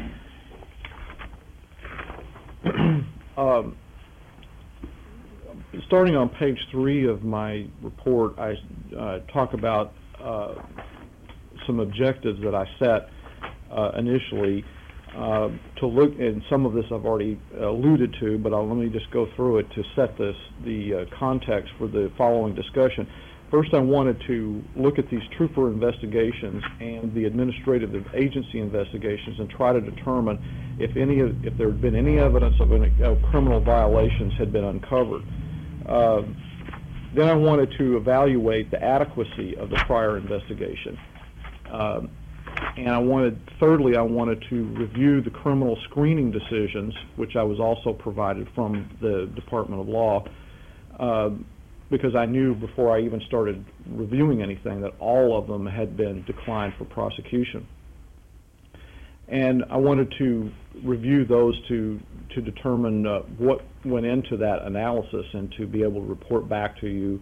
Starting on page 3 of my report, I talk about some objectives that I set initially to look, and some of this I've already alluded to, but let me just go through it to set the context for the following discussion. First, I wanted to look at these trooper investigations and the administrative agency investigations and try to determine if there had been any evidence of criminal violations had been uncovered. Then I wanted to evaluate the adequacy of the prior investigation. And thirdly, I wanted to review the criminal screening decisions, which I was also provided from the Department of Law. because I knew before I even started reviewing anything that all of them had been declined for prosecution. And I wanted to review those to determine what went into that analysis and to be able to report back to you,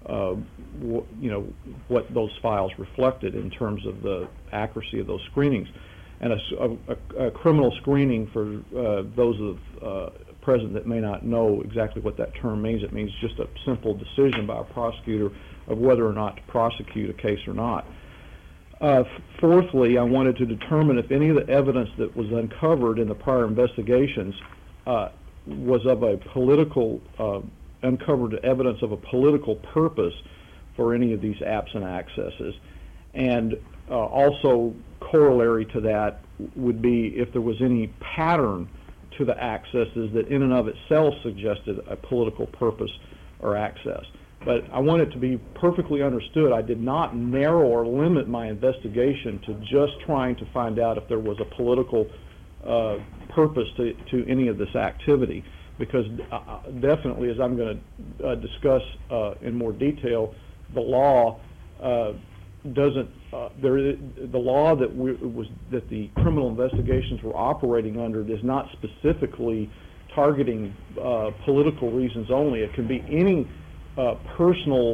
what those files reflected in terms of the accuracy of those screenings. And a criminal screening, for those present that may not know exactly what that term means, it means just a simple decision by a prosecutor of whether or not to prosecute a case or not. Fourthly, I wanted to determine if any of the evidence that was uncovered in the prior investigations was of a political, uncovered evidence of a political purpose for any of these absent accesses. And also corollary to that would be if there was any pattern to the accesses that in and of itself suggested a political purpose or access. But I want it to be perfectly understood, I did not narrow or limit my investigation to just trying to find out if there was a political purpose to any of this activity, because definitely, as I'm going to discuss in more detail, the law doesn't, the law that the criminal investigations were operating under is not specifically targeting political reasons only. It can be any personal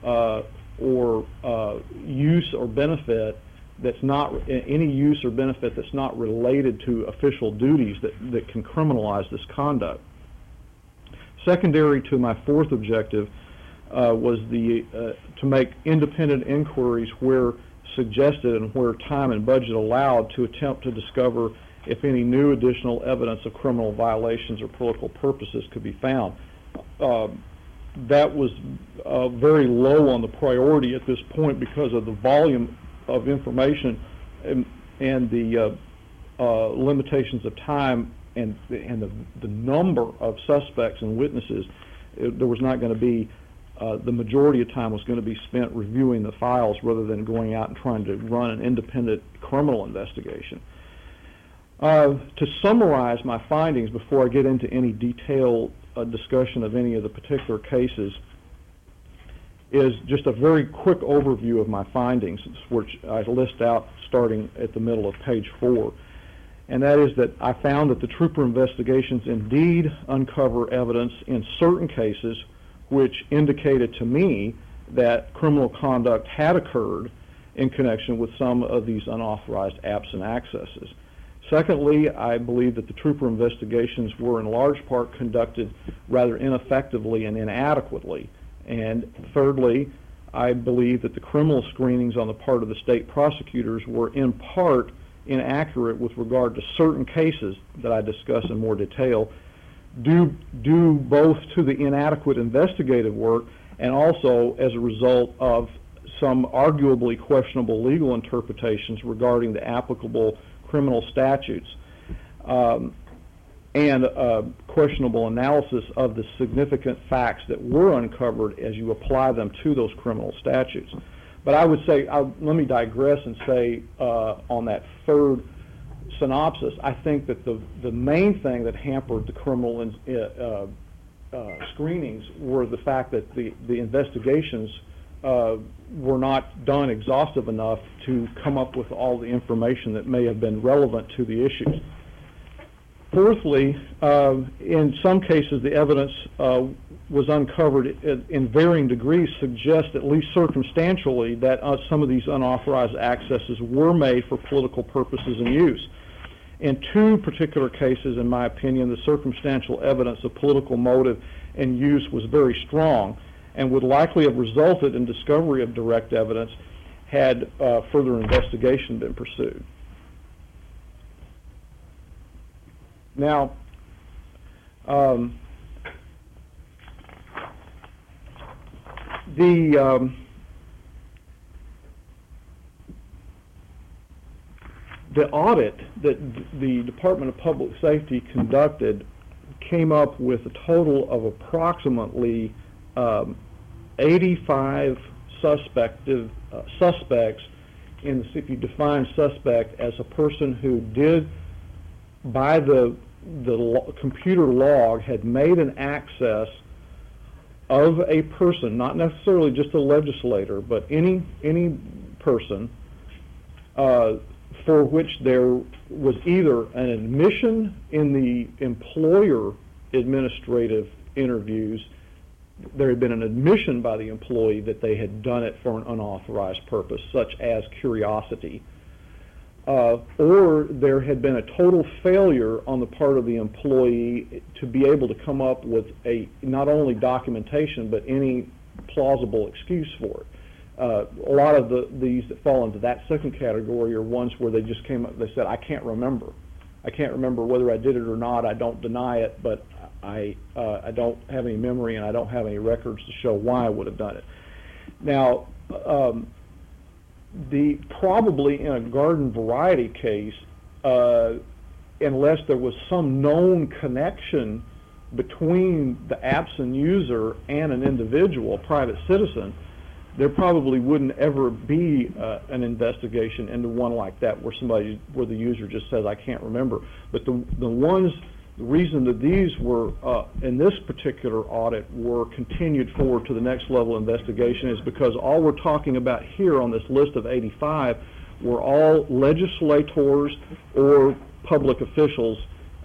or use or benefit that's not any use or benefit that's not related to official duties that can criminalize this conduct. Secondary to my fourth objective was to make independent inquiries where suggested and where time and budget allowed to attempt to discover if any new additional evidence of criminal violations or political purposes could be found. That was very low on the priority at this point because of the volume of information and the limitations of time and the number of suspects and witnesses. There was not going to be, the majority of time was going to be spent reviewing the files rather than going out and trying to run an independent criminal investigation. To summarize my findings before I get into any detailed discussion of any of the particular cases is just a very quick overview of my findings, which I list out starting at the middle of page 4. And that is that I found that the trooper investigations indeed uncover evidence in certain cases which indicated to me that criminal conduct had occurred in connection with some of these unauthorized absent accesses. Secondly, I believe that the trooper investigations were in large part conducted rather ineffectively and inadequately. And thirdly, I believe that the criminal screenings on the part of the state prosecutors were in part inaccurate with regard to certain cases that I discuss in more detail, due both to the inadequate investigative work and also as a result of some arguably questionable legal interpretations regarding the applicable criminal statutes and questionable analysis of the significant facts that were uncovered as you apply them to those criminal statutes. But I would say, let me digress and say on that third synopsis, I think that the main thing that hampered the criminal screenings were the fact that the investigations were not done exhaustive enough to come up with all the information that may have been relevant to the issues. Fourthly, in some cases the evidence was uncovered in varying degrees suggests, at least circumstantially, that some of these unauthorized accesses were made for political purposes and use. In two particular cases, in my opinion, the circumstantial evidence of political motive and use was very strong and would likely have resulted in discovery of direct evidence had further investigation been pursued. Now, the audit that the Department of Public Safety conducted came up with a total of approximately 85 suspects. If you define suspect as a person who did, by the computer log, had made an access of a person, not necessarily just a legislator, but any person for which there was either an admission in the employer administrative interviews, there had been an admission by the employee that they had done it for an unauthorized purpose, such as curiosity, or there had been a total failure on the part of the employee to be able to come up with not only documentation but any plausible excuse for it. A lot of these that fall into that second category are ones where they just came up, they said, I can't remember whether I did it or not. I don't deny it, but I don't have any memory and I don't have any records to show why I would have done it. Now, probably in a garden variety case, unless there was some known connection between the absent user and an individual, a private citizen, there probably wouldn't ever be an investigation into one like that where the user just says, I can't remember. But the reason that these were, in this particular audit, were continued forward to the next level investigation is because all we're talking about here on this list of 85 were all legislators or public officials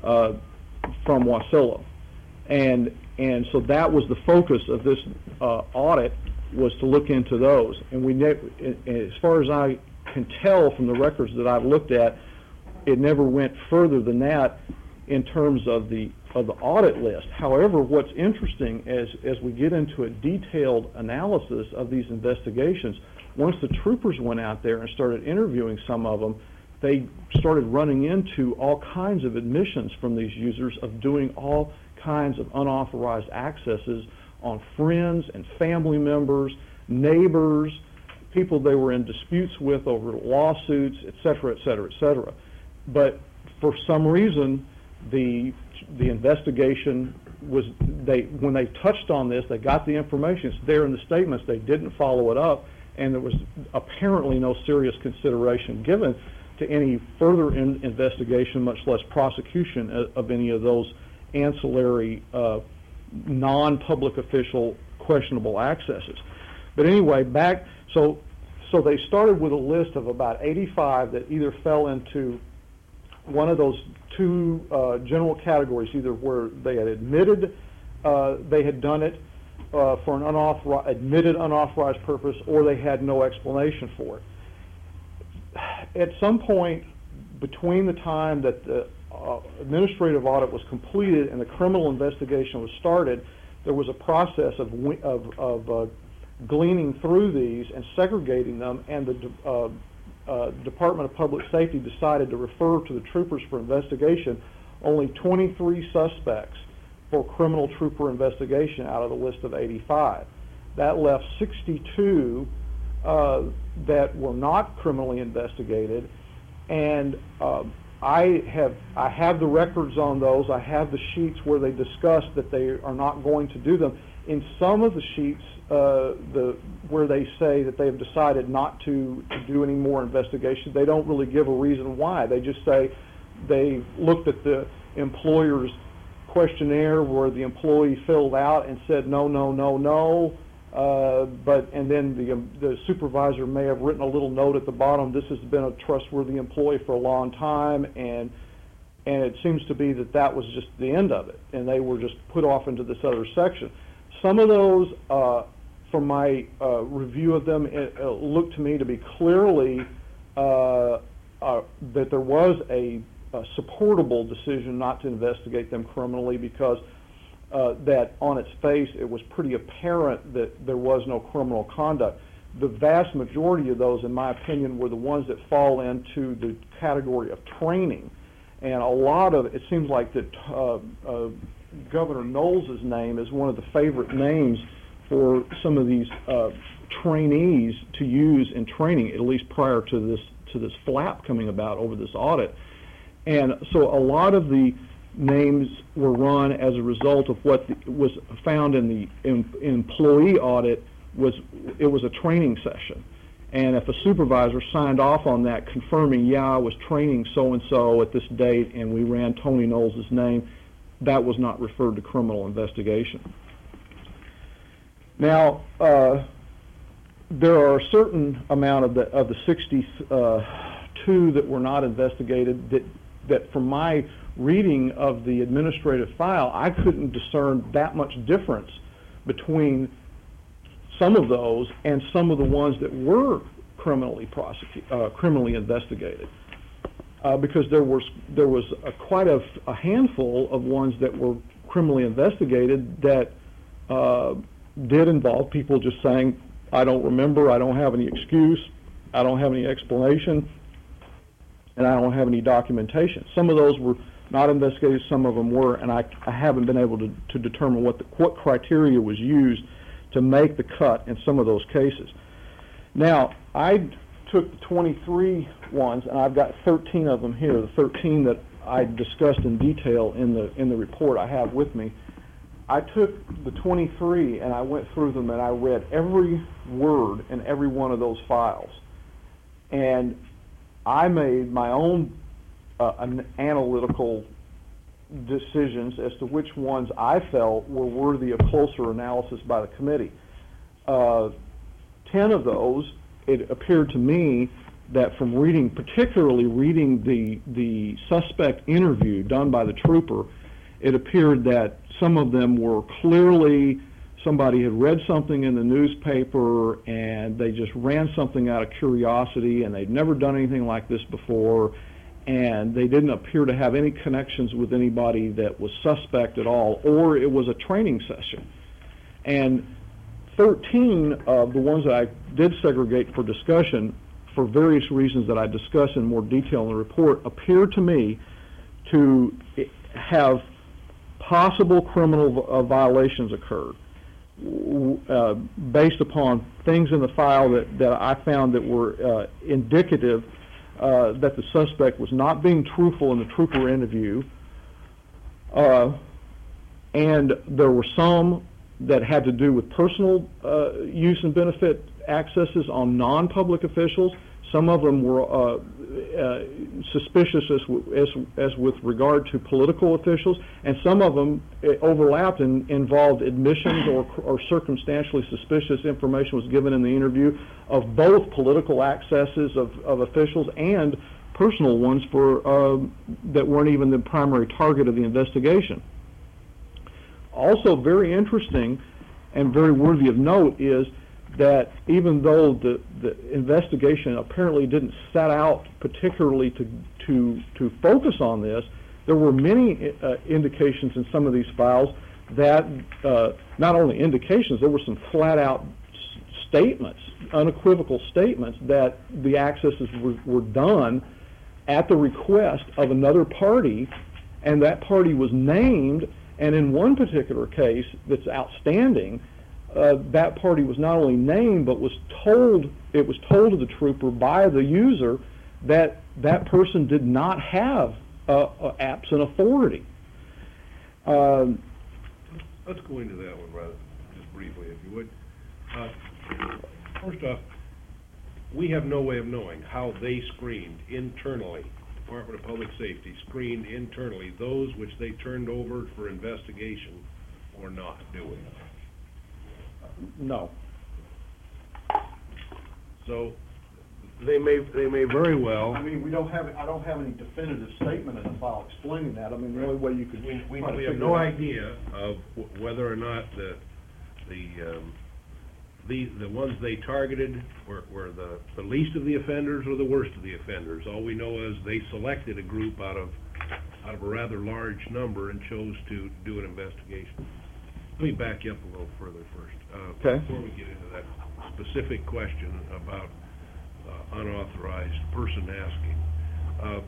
from Wasilla. And so that was the focus of this audit, was to look into those. And as far as I can tell from the records that I've looked at, it never went further than that in terms of the audit list. However, what's interesting as we get into a detailed analysis of these investigations, once the troopers went out there and started interviewing some of them, they started running into all kinds of admissions from these users of doing all kinds of unauthorized accesses on friends and family members, neighbors, people they were in disputes with over lawsuits, et cetera, et cetera, et cetera. But for some reason, the investigation was, when they touched on this, they got the information, it's there in the statements, they didn't follow it up, and there was apparently no serious consideration given to any further investigation, much less prosecution of any of those ancillary non-public official questionable accesses. But anyway, so they started with a list of about 85 that either fell into one of those two general categories, either where they had admitted they had done it for an admitted unauthorized purpose, or they had no explanation for it. At some point between the time that the administrative audit was completed and the criminal investigation was started, there was a process of gleaning through these and segregating them, and the Department of Public Safety decided to refer to the troopers for investigation only 23 suspects for criminal trooper investigation out of the list of 85. That left 62 that were not criminally investigated, and I have the records on those. I have the sheets where they discuss that they are not going to do them. In some of the sheets, where they say that they have decided not to do any more investigation, they don't really give a reason why. They just say they looked at the employer's questionnaire where the employee filled out and said no, no, no, no. And then the supervisor may have written a little note at the bottom, this has been a trustworthy employee for a long time, and it seems to be that was just the end of it, and they were just put off into this other section. Some of those, from my review of them, it looked to me to be clearly that there was a supportable decision not to investigate them criminally, because that on its face it was pretty apparent that there was no criminal conduct. The vast majority of those, in my opinion, were the ones that fall into the category of training. And a lot of it seems like that Governor Knowles' name is one of the favorite names for some of these trainees to use in training, at least prior to this flap coming about over this audit. And so a lot of the names were run as a result of what was found in the employee audit. It was a training session, and if a supervisor signed off on that confirming, yeah, I was training so-and-so at this date and we ran Tony Knowles' name, that was not referred to criminal investigation. Now, there are a certain amount of the 62 that were not investigated that from my reading of the administrative file, I couldn't discern that much difference between some of those and some of the ones that were criminally investigated, because there was quite a handful of ones that were criminally investigated that did involve people just saying, I don't remember, I don't have any excuse, I don't have any explanation, and I don't have any documentation. Some of those were not investigated, some of them were, and I haven't been able to determine what criteria was used to make the cut in some of those cases. Now, I took the 23 ones, and I've got 13 of them here, the 13 that I discussed in detail in the report I have with me. I took the 23 and I went through them and I read every word in every one of those files. And I made my own analytical decisions as to which ones I felt were worthy of closer analysis by the committee. 10 of those, it appeared to me that from particularly reading the suspect interview done by the trooper, it appeared that some of them were clearly somebody had read something in the newspaper and they just ran something out of curiosity and they'd never done anything like this before, and they didn't appear to have any connections with anybody that was suspect at all, or it was a training session. And 13 of the ones that I did segregate for discussion, for various reasons that I discuss in more detail in the report, appear to me to have possible criminal violations occurred based upon things in the file that I found that were indicative that the suspect was not being truthful in the trooper interview, and there were some that had to do with personal use and benefit accesses on non-public officials. Some of them were suspicious as with regard to political officials, and some of them overlapped and involved admissions or circumstantially suspicious information was given in the interview of both political accesses of officials and personal ones that weren't even the primary target of the investigation. Also very interesting and very worthy of note is that even though the investigation apparently didn't set out particularly to focus on this, there were many indications in some of these files that, not only indications, there were some flat-out statements, unequivocal statements, that the accesses were done at the request of another party, and that party was named, and in one particular case that's outstanding, that party was not only named, but it was told to the trooper by the user that that person did not have absent authority. Let's go into that one rather just briefly, if you would. First off, we have no way of knowing how they screened internally, Department of Public Safety screened internally those which they turned over for investigation or not, do we? No. So they may very well. I mean, I don't have any definitive statement in the file explaining that. I mean, the only way you could. We have no idea of whether or not the ones they targeted were the least of the offenders or the worst of the offenders. All we know is they selected a group out of a rather large number and chose to do an investigation. Let me back you up a little further first. Okay. Before we get into that specific question about unauthorized person asking.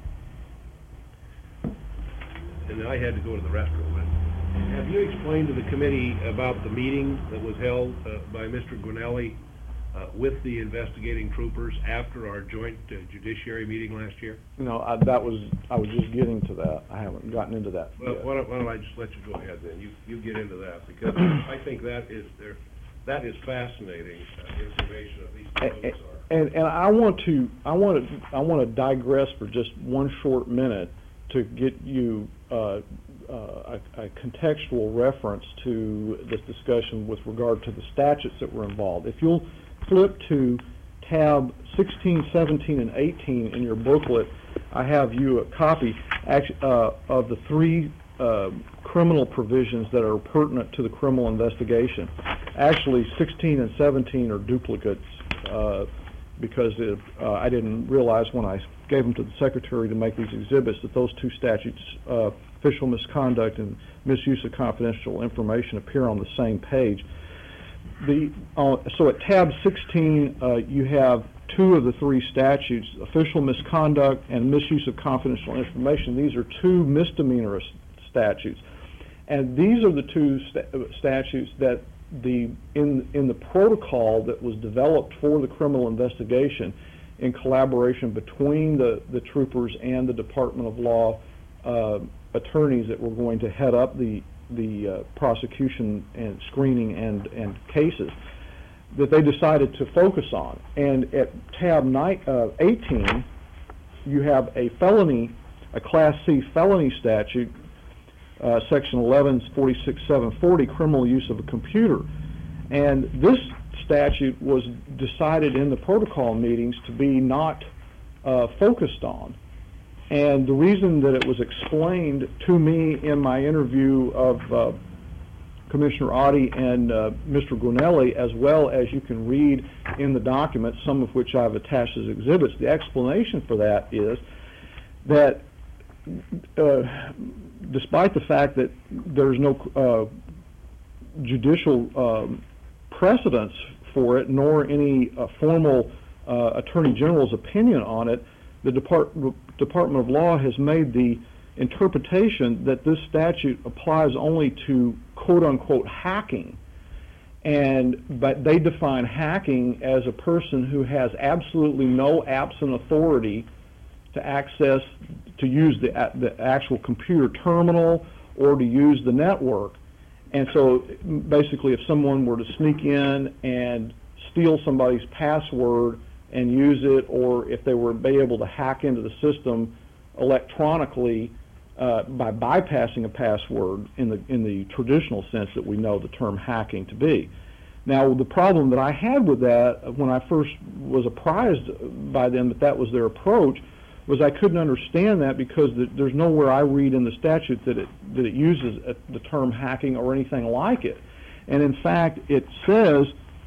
And I had to go to the restroom. But have you explained to the committee about the meeting that was held by Mr. Gwinelli with the investigating troopers after our joint judiciary meeting last year? No, I was just getting to that. I haven't gotten into that. Well, why don't I just let you go ahead then? You get into that, because I think that is fascinating information. At least the folks are. And I want to digress for just one short minute to get you a contextual reference to this discussion with regard to the statutes that were involved. If you'll flip to tab 16, 17, and 18 in your booklet, I have you a copy of the three criminal provisions that are pertinent to the criminal investigation. Actually, 16 and 17 are duplicates because I didn't realize when I gave them to the Secretary to make these exhibits that those two statutes, official misconduct and misuse of confidential information, appear on the same page. So at tab 16, you have two of the three statutes, official misconduct and misuse of confidential information. These are two misdemeanor statutes. And these are the two statutes that in the protocol that was developed for the criminal investigation in collaboration between the troopers and the Department of Law attorneys that were going to head up the prosecution and screening and cases, that they decided to focus on. And at tab 18, you have a Class C felony statute, Section 1146.740, criminal use of a computer. And this statute was decided in the protocol meetings to be not focused on. And the reason that it was explained to me in my interview of Commissioner Oddie and Mr. Gwinelli, as well as you can read in the documents, some of which I've attached as exhibits, the explanation for that is that despite the fact that there's no judicial precedence for it, nor any formal Attorney General's opinion on it, the Department of Law has made the interpretation that this statute applies only to quote-unquote hacking. But they define hacking as a person who has absolutely no absent authority to use the actual computer terminal or to use the network. And so basically if someone were to sneak in and steal somebody's password and use it, or if they were able to hack into the system electronically by bypassing a password in the traditional sense that we know the term hacking to be. Now, the problem that I had with that when I first was apprised by them that was their approach was I couldn't understand that because there's nowhere I read in the statute that it uses the term hacking or anything like it. And in fact, it says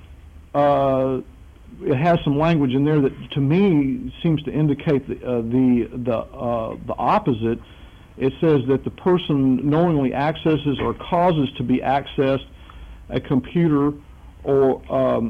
it has some language in there that to me seems to indicate the opposite. It says that the person knowingly accesses or causes to be accessed a computer or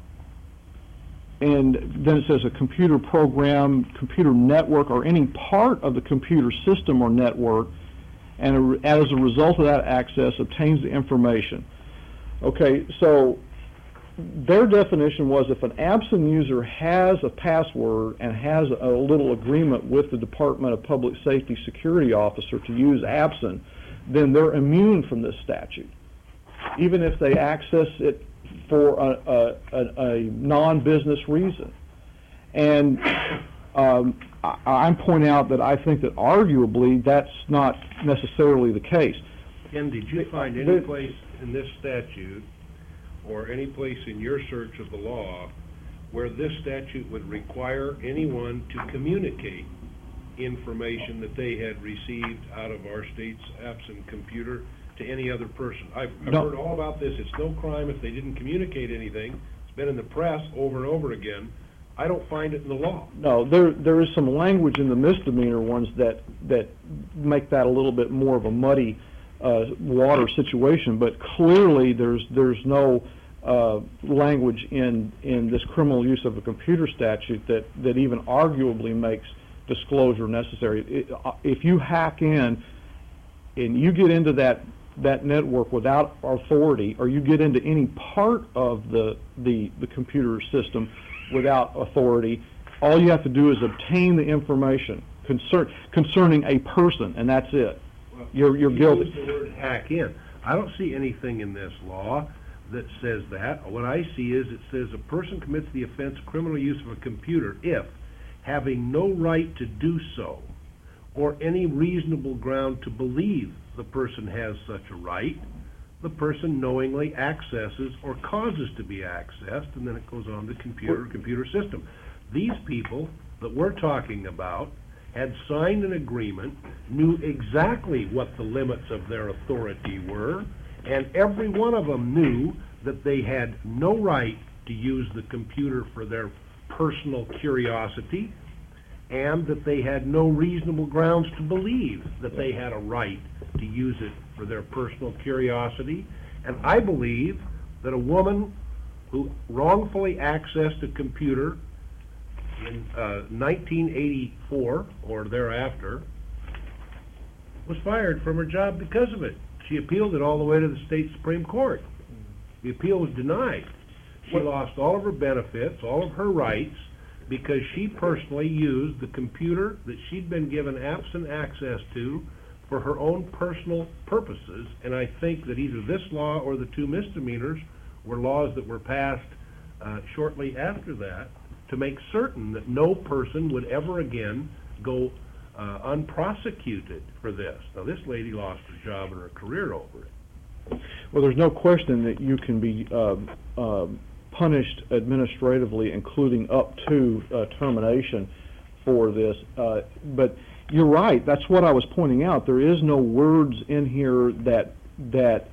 and then it says a computer program, computer network, or any part of the computer system or network, and as a result of that access obtains the information. Okay, so their definition was if an absent user has a password and has a little agreement with the Department of Public Safety security officer to use absent, then they're immune from this statute, even if they access it for a non-business reason. And I'm pointing out that I think that arguably that's not necessarily the case. Ken, did you find any place in this statute or any place in your search of the law where this statute would require anyone to communicate information that they had received out of our state's absent computer to any other person? I've heard all about this. It's no crime if they didn't communicate anything. It's been in the press over and over again. I don't find it in the law. No, there is some language in the misdemeanor ones that make that a little bit more of a muddy water situation, but clearly there's no language in this criminal use of a computer statute that even arguably makes disclosure necessary. If you hack in and you get into that network without authority, or you get into any part of the computer system without authority, all you have to do is obtain the information concerning a person, and that's it. Well, you're guilty. Use the word hack in. I don't see anything in this law that says that. What I see is it says a person commits the offense of criminal use of a computer if, having no right to do so, or any reasonable ground to believe the person has such a right, the person knowingly accesses or causes to be accessed, and then it goes on to computer system. These people that we're talking about had signed an agreement, knew exactly what the limits of their authority were, and every one of them knew that they had no right to use the computer for their personal curiosity, and that they had no reasonable grounds to believe that they had a right to use it for their personal curiosity. And I believe that a woman who wrongfully accessed a computer in 1984 or thereafter was fired from her job because of it. She appealed it all the way to the state Supreme Court. The appeal was denied. She lost all of her benefits, all of her rights, because she personally used the computer that she'd been given absent access to for her own personal purposes. And I think that either this law or the two misdemeanors were laws that were passed shortly after that to make certain that no person would ever again go unprosecuted for this. Now, this lady lost her job and her career over it. Well, there's no question that you can be punished administratively, including up to termination for this. But you're right. That's what I was pointing out. There is no words in here that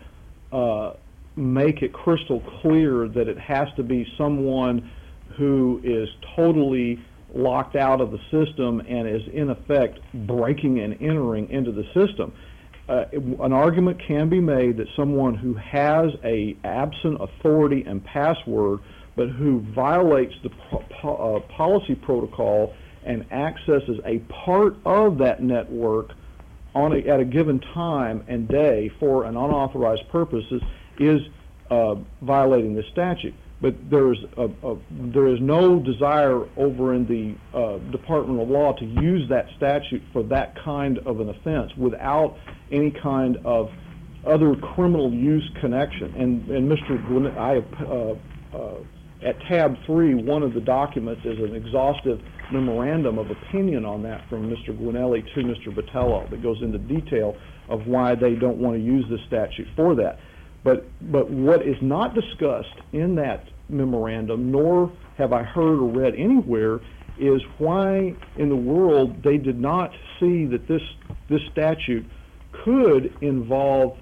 make it crystal clear that it has to be someone who is totally locked out of the system and is in effect breaking and entering into the system. An argument can be made that someone who has a absent authority and password, but who violates the policy protocol and accesses a part of that network at a given time and day for an unauthorized purposes is violating the statute. But there is no desire over in the Department of Law to use that statute for that kind of an offense without any kind of other criminal use connection. And Mr. Gwynelli, at tab 3, one of the documents is an exhaustive memorandum of opinion on that from Mr. Gwynelli to Mr. Botello that goes into detail of why they don't want to use this statute for that. But what is not discussed in that memorandum, nor have I heard or read anywhere, is why in the world they did not see that this statute could involve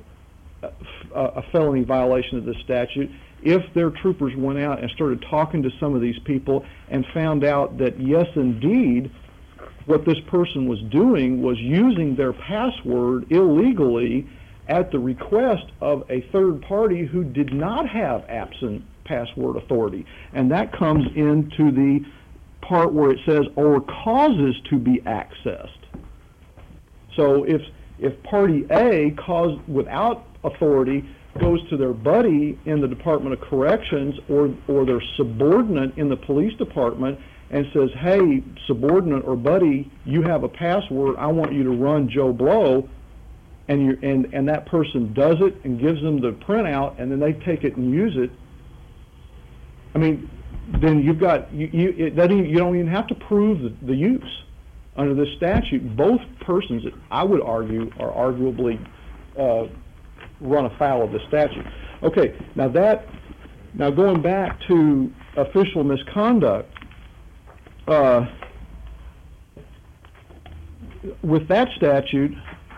a felony violation of this statute if their troopers went out and started talking to some of these people and found out that, yes, indeed, what this person was doing was using their password illegally at the request of a third party who did not have absent password authority. And that comes into the part where it says, or causes to be accessed. So if party A, without authority, goes to their buddy in the Department of Corrections or their subordinate in the police department and says, hey, subordinate or buddy, you have a password, I want you to run Joe Blow, and that person does it and gives them the printout, and then they take it and use it, I mean, then you've got, you don't even have to prove the use. Under this statute, both persons, I would argue, are arguably run afoul of the statute. Okay, now going back to official misconduct, with that statute,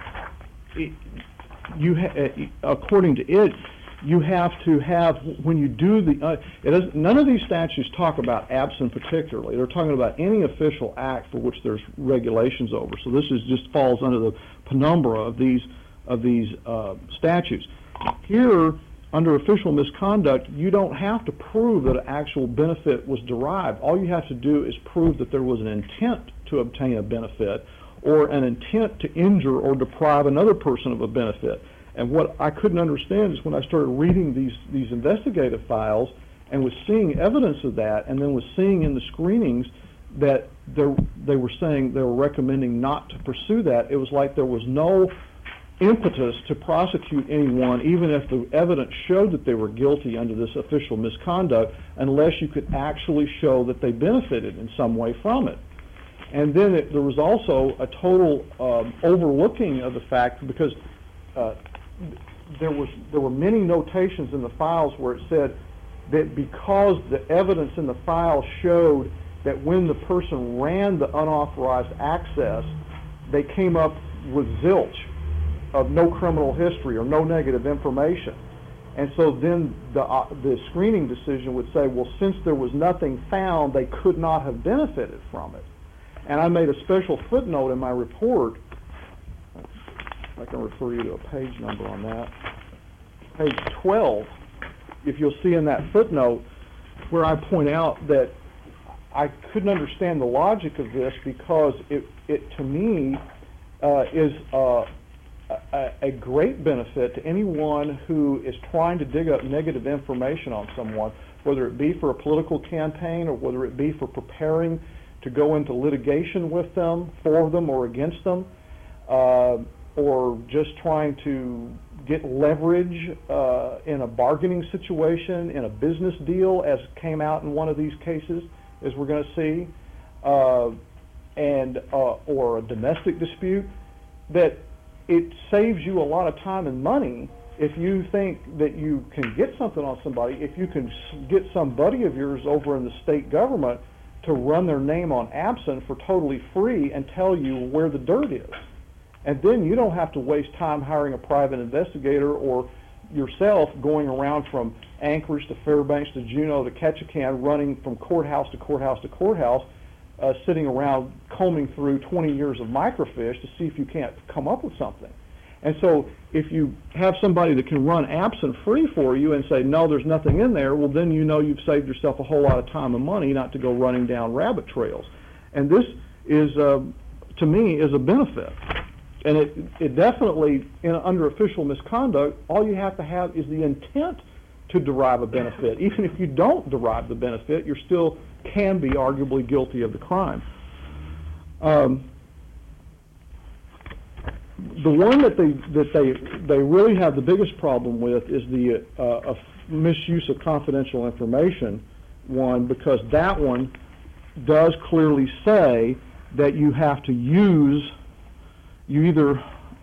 according to it, you have to have, when you do none of these statutes talk about absent particularly. They're talking about any official act for which there's regulations over. So this just falls under the penumbra of these statutes. Here, under official misconduct, you don't have to prove that an actual benefit was derived. All you have to do is prove that there was an intent to obtain a benefit or an intent to injure or deprive another person of a benefit. And what I couldn't understand is when I started reading these investigative files and was seeing evidence of that, and then was seeing in the screenings that they were saying they were recommending not to pursue that, it was like there was no impetus to prosecute anyone, even if the evidence showed that they were guilty under this official misconduct, unless you could actually show that they benefited in some way from it. And then there was also a total overlooking of the fact, because there were many notations in the files where it said that because the evidence in the file showed that when the person ran the unauthorized access, they came up with zilch of no criminal history or no negative information. And so then the screening decision would say, well, since there was nothing found, they could not have benefited from it. And I made a special footnote in my report. I can refer you to a page number on that. Page 12, if you'll see in that footnote, where I point out that I couldn't understand the logic of this, because it to me is a great benefit to anyone who is trying to dig up negative information on someone, whether it be for a political campaign or whether it be for preparing to go into litigation with them, for them, or against them, or just trying to get leverage in a bargaining situation, in a business deal, as came out in one of these cases, as we're going to see, or a domestic dispute, that it saves you a lot of time and money if you think that you can get something on somebody, if you can get somebody of yours over in the state government to run their name on absent for totally free and tell you where the dirt is. And then you don't have to waste time hiring a private investigator or yourself going around from Anchorage to Fairbanks to Juneau to Ketchikan, running from courthouse to courthouse to courthouse, sitting around combing through 20 years of microfiche to see if you can't come up with something. And so if you have somebody that can run absent free for you and say, no, there's nothing in there, well, then you know you've saved yourself a whole lot of time and money not to go running down rabbit trails. And this is, to me, is a benefit. And it definitely, under official misconduct, all you have to have is the intent to derive a benefit. Even if you don't derive the benefit, you still can be arguably guilty of the crime. The one that they really have the biggest problem with is the misuse of confidential information one, because that one does clearly say that you have to use, you either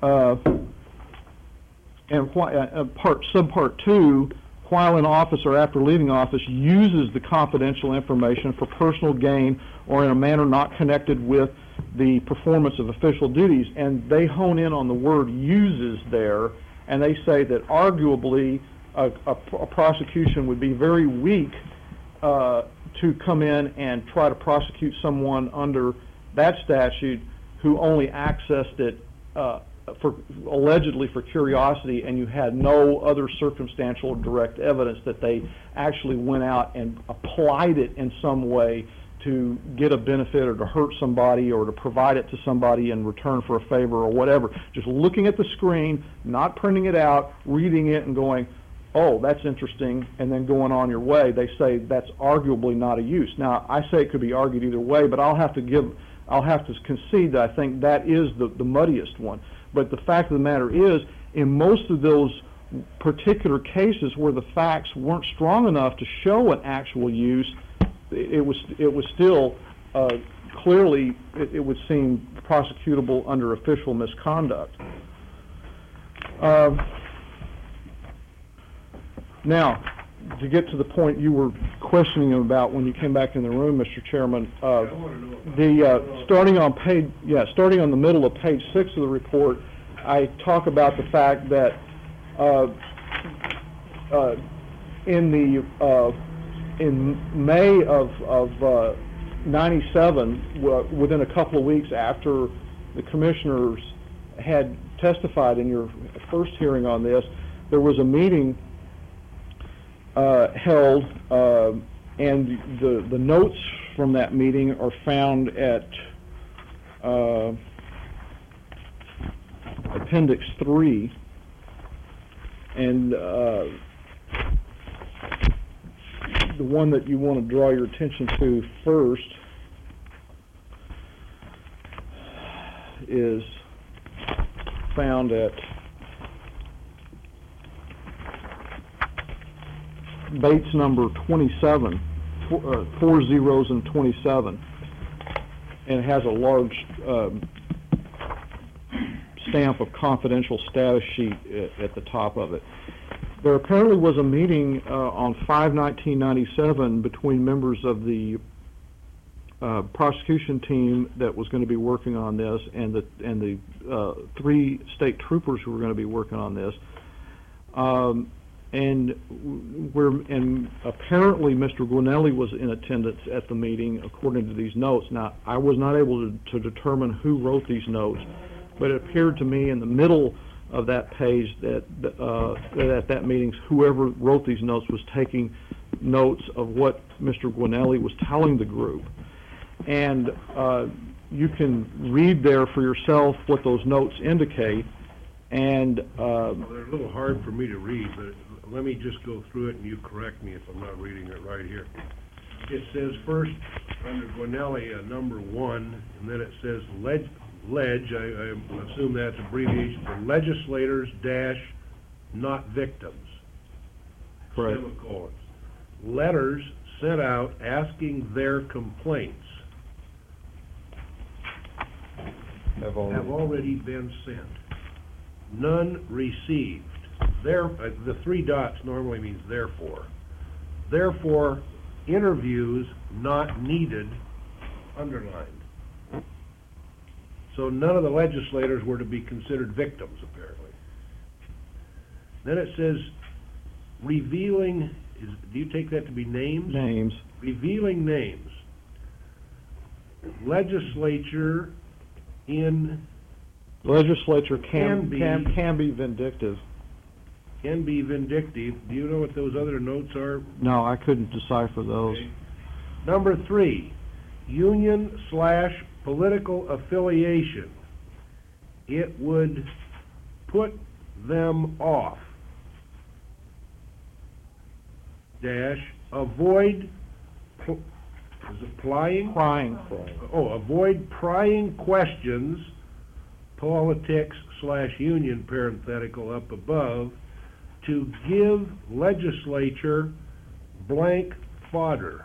subpart 2, while in office or after leaving office, uses the confidential information for personal gain or in a manner not connected with the performance of official duties. And they hone in on the word uses there, and they say that arguably a prosecution would be very weak to come in and try to prosecute someone under that statute who only accessed it allegedly for curiosity, and you had no other circumstantial or direct evidence that they actually went out and applied it in some way to get a benefit or to hurt somebody or to provide it to somebody in return for a favor or whatever. Just looking at the screen, not printing it out, reading it and going, oh, that's interesting, and then going on your way. They say that's arguably not a use. Now, I say it could be argued either way, but I'll have to concede that I think that is the muddiest one. But the fact of the matter is, in most of those particular cases where the facts weren't strong enough to show an actual use, it was still clearly, it would seem, prosecutable under official misconduct. Now, to get to the point you were questioning about when you came back in the room, Mr. Chairman, starting on the middle of page 6 of the report, I talk about the fact that in May of '97, within a couple of weeks after the commissioners had testified in your first hearing on this, there was a meeting held, and the notes from that meeting are found at Appendix 3, and the one that you want to draw your attention to first is found at Bates number 27, 4 zeros and 27. and has a large stamp of confidential status sheet at the top of it. There apparently was a meeting on 5/19/97 between members of the prosecution team that was going to be working on this and the 3 state troopers who were going to be working on this. And apparently Mr. Gwinelli was in attendance at the meeting according to these notes. Now, I was not able to determine who wrote these notes, but it appeared to me in the middle of that page that at that meeting, whoever wrote these notes was taking notes of what Mr. Gwinelli was telling the group. And you can read there for yourself what those notes indicate. And well, they're a little hard for me to read, but let me just go through it and you correct me if I'm not reading it right here. It says first, under Gwinelli, number 1, and then it says ledge, I assume that's abbreviation for legislators not victims. Correct. Semicolons. Letters sent out asking their complaints have already been sent. None received. The 3 dots normally means therefore. Therefore, interviews not needed, underlined. So none of the legislators were to be considered victims, apparently. Then it says, revealing, do you take that to be names? Names. Revealing names. Legislature in... Legislature can be vindictive. Can be vindictive. Do you know what those other notes are? No, I couldn't decipher those. Okay. Number 3, union/political affiliation. It would put them off. Avoid, is it prying? Prying. Avoid prying questions, politics/union, parenthetical up above, to give legislature blank fodder.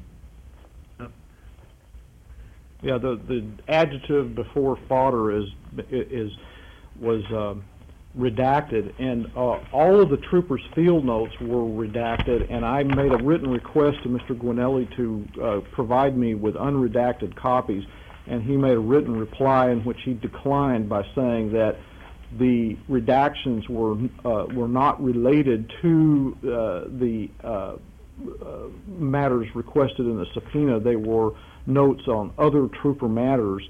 Yeah, the adjective before fodder was redacted, and all of the troopers' field notes were redacted, and I made a written request to Mr. Gwinelli to provide me with unredacted copies, and he made a written reply in which he declined by saying that the redactions were not related to the matters requested in the subpoena. They were notes on other trooper matters.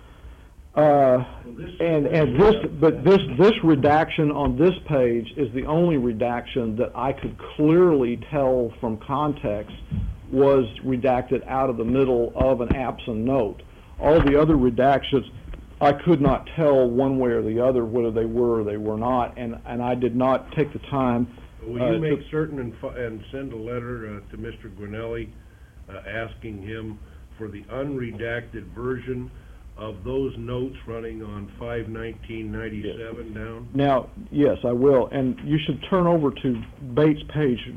This redaction on this page is the only redaction that I could clearly tell from context was redacted out of the middle of an absent note. All the other redactions, I could not tell one way or the other whether they were or they were not, and I did not take the time. Will you make certain and send a letter to Mr. Gwinelli asking him for the unredacted version of those notes running on 5/19/97 down? Now, yes, I will, and you should turn over to Bates page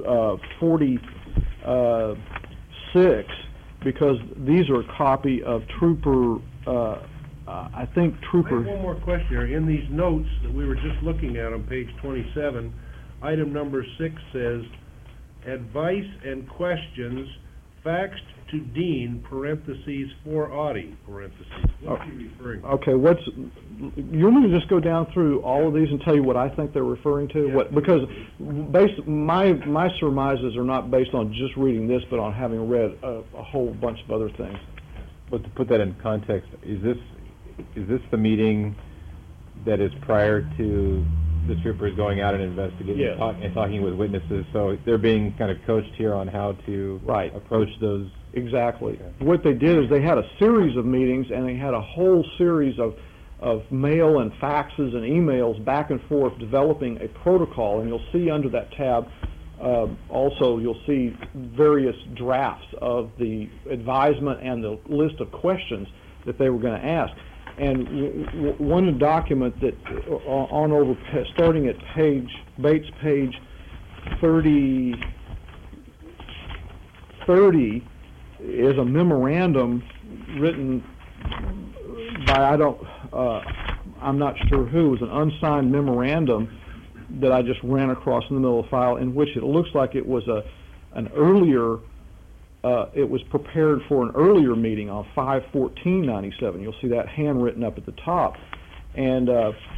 46, because these are a copy of Trooper, I think Trooper... I have one more question here. In these notes that we were just looking at on page 27, item number 6 says, advice and questions faxed to Dean, parentheses, for Audie, parentheses. What's he referring to? Okay, you want me to just go down through all of these and tell you what I think they're referring to? Yeah, because my surmises are not based on just reading this, but on having read a whole bunch of other things. But to put that in context, is this the meeting that is prior to the troopers going out and investigating and talking with witnesses? So they're being kind of coached here on how to approach those. Exactly. Okay. What they did is they had a series of meetings, and they had a whole series of mail and faxes and emails back and forth developing a protocol. And you'll see under that tab also you'll see various drafts of the advisement and the list of questions that they were going to ask. And one document that starting at Bates page 30 is a memorandum written by I'm not sure who. It was an unsigned memorandum that I just ran across in the middle of the file, in which it looks like it was an earlier. It was prepared for an earlier meeting on 5/14/97. You'll see that handwritten up at the top, and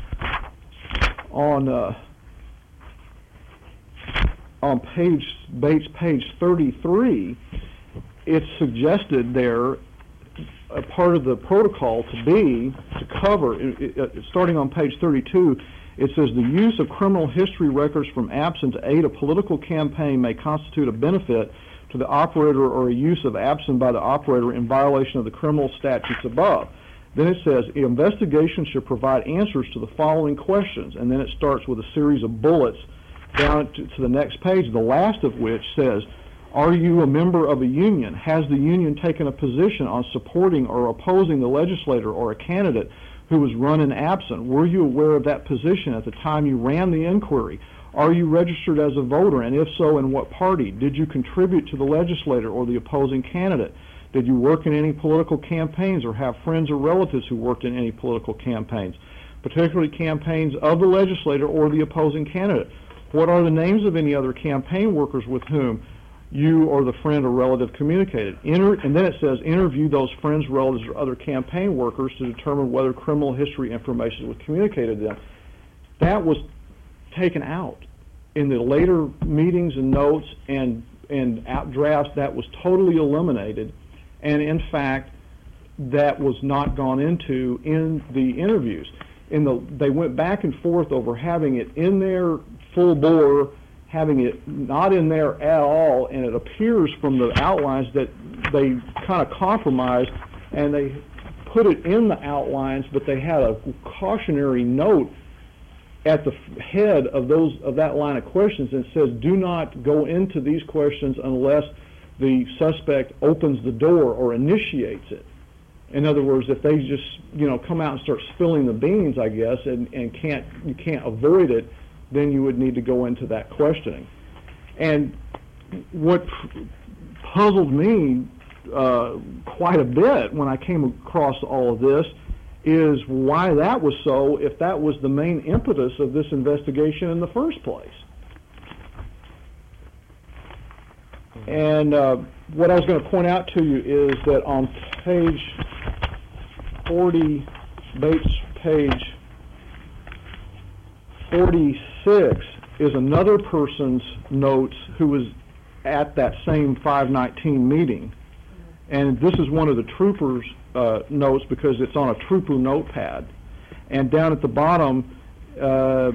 on Bates page 33, it's suggested there a part of the protocol to cover, starting on page 32, it says the use of criminal history records from Absen to aid a political campaign may constitute a benefit to the operator or a use of Absen by the operator in violation of the criminal statutes above. Then it says the investigation should provide answers to the following questions, and then it starts with a series of bullets down to the next page, the last of which says, are you a member of a union? Has the union taken a position on supporting or opposing the legislator or a candidate who was run in Absen? Were you aware of that position at the time you ran the inquiry? Are you registered as a voter, and if so, in what party? Did you contribute to the legislator or the opposing candidate? Did you work in any political campaigns or have friends or relatives who worked in any political campaigns, particularly campaigns of the legislator or the opposing candidate? What are the names of any other campaign workers with whom you or the friend or relative communicated? And then it says, interview those friends, relatives, or other campaign workers to determine whether criminal history information was communicated to them. That was taken out. In the later meetings and notes and drafts, that was totally eliminated. And in fact, that was not gone into in the interviews. They went back and forth over having it in there full bore, having it not in there at all, and it appears from the outlines that they kind of compromised and they put it in the outlines, but they had a cautionary note at the head of that line of questions and says, do not go into these questions unless the suspect opens the door or initiates it. In other words, if they just come out and start spilling the beans, I guess, and you can't avoid it, then you would need to go into that questioning. And what puzzled me quite a bit when I came across all of this is why that was so, if that was the main impetus of this investigation in the first place. And what I was going to point out to you is that on page 40, Bates page 46, is another person's notes who was at that same 519 meeting. And this is one of the troopers' notes because it's on a trooper notepad. And down at the bottom, at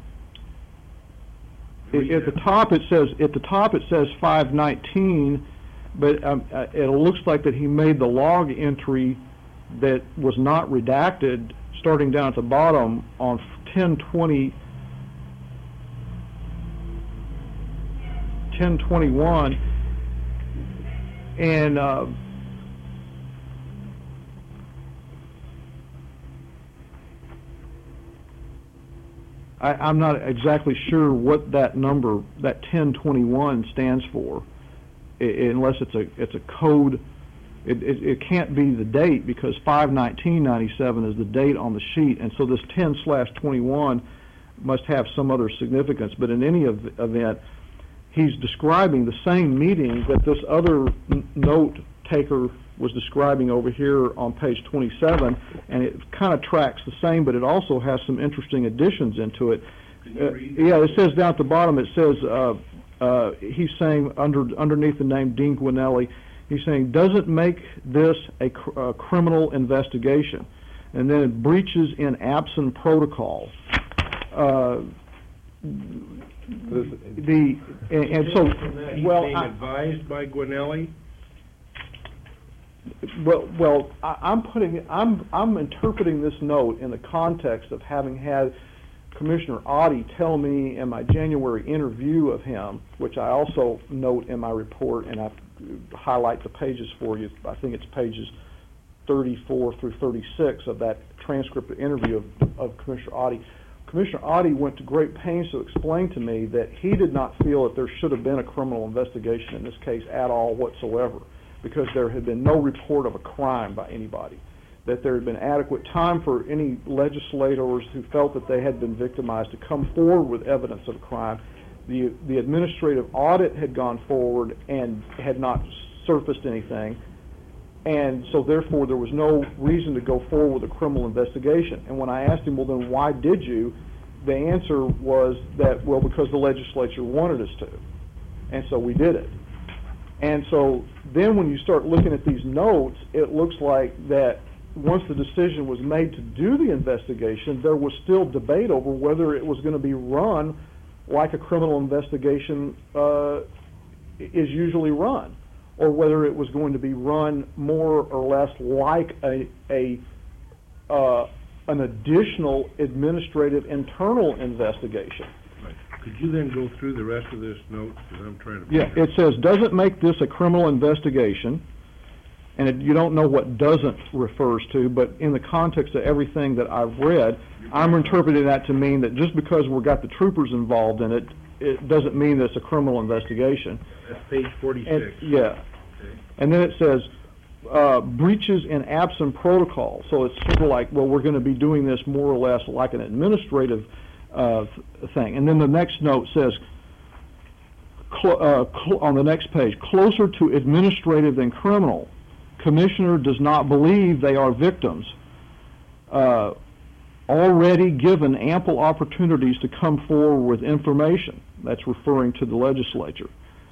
the top it says 519, but it looks like that he made the log entry that was not redacted, starting down at the bottom on 1021, and I'm not exactly sure what that number, that 1021, stands for, unless it's a code. It can't be the date because 5/19/97 is the date on the sheet, and so this 10/21 must have some other significance. But in any event, he's describing the same meeting that this other note taker was describing over here on page 27, and it kind of tracks the same, but it also has some interesting additions into it. Yeah, it says down at the bottom, it says, he's saying underneath the name Dean Gwinelli, he's saying, doesn't make this a criminal investigation. And then it breaches in Absen protocol. Being advised by Gwinelli? Well, I'm interpreting this note in the context of having had Commissioner Oddie tell me in my January interview of him, which I also note in my report, and I highlight the pages for you. I think it's pages 34 through 36 of that transcript of interview of Commissioner Oddie. Commissioner Oddie went to great pains to explain to me that he did not feel that there should have been a criminal investigation in this case at all whatsoever, because there had been no report of a crime by anybody, that there had been adequate time for any legislators who felt that they had been victimized to come forward with evidence of a crime. The administrative audit had gone forward and had not surfaced anything, and so therefore there was no reason to go forward with a criminal investigation. And when I asked him, well, then why did you? The answer was that, well, because the legislature wanted us to, and so we did it. And so then when you start looking at these notes, it looks like that once the decision was made to do the investigation, there was still debate over whether it was going to be run like a criminal investigation is usually run, or whether it was going to be run more or less like an additional administrative internal investigation. Right. Could you then go through the rest of this note, because I'm trying to... Yeah, it says, doesn't make this a criminal investigation, and you don't know what doesn't refers to, but in the context of everything that I've read, I'm interpreting that to mean that just because we've got the troopers involved in it, it doesn't mean that it's a criminal investigation. That's page 46. And, yeah. Okay. And then it says, breaches in absent protocol. So it's sort of like, well, we're going to be doing this more or less like an administrative thing. And then the next note says, on the next page, closer to administrative than criminal. Commissioner does not believe they are victims. Already given ample opportunities to come forward with information. That's referring to the legislature.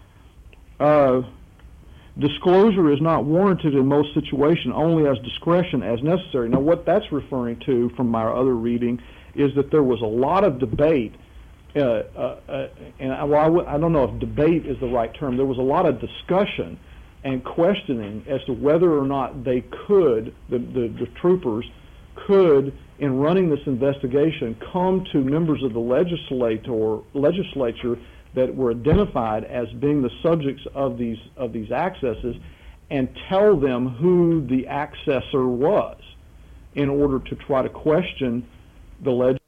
Disclosure is not warranted in most situations, only as discretion as necessary. Now, what that's referring to from my other reading is that there was a lot of debate, and I don't know if debate is the right term. There was a lot of discussion and questioning as to whether or not they could, the troopers could, in running this investigation, come to members of the legislature that were identified as being the subjects of these accesses and tell them who the accessor was in order to try to question the legislature.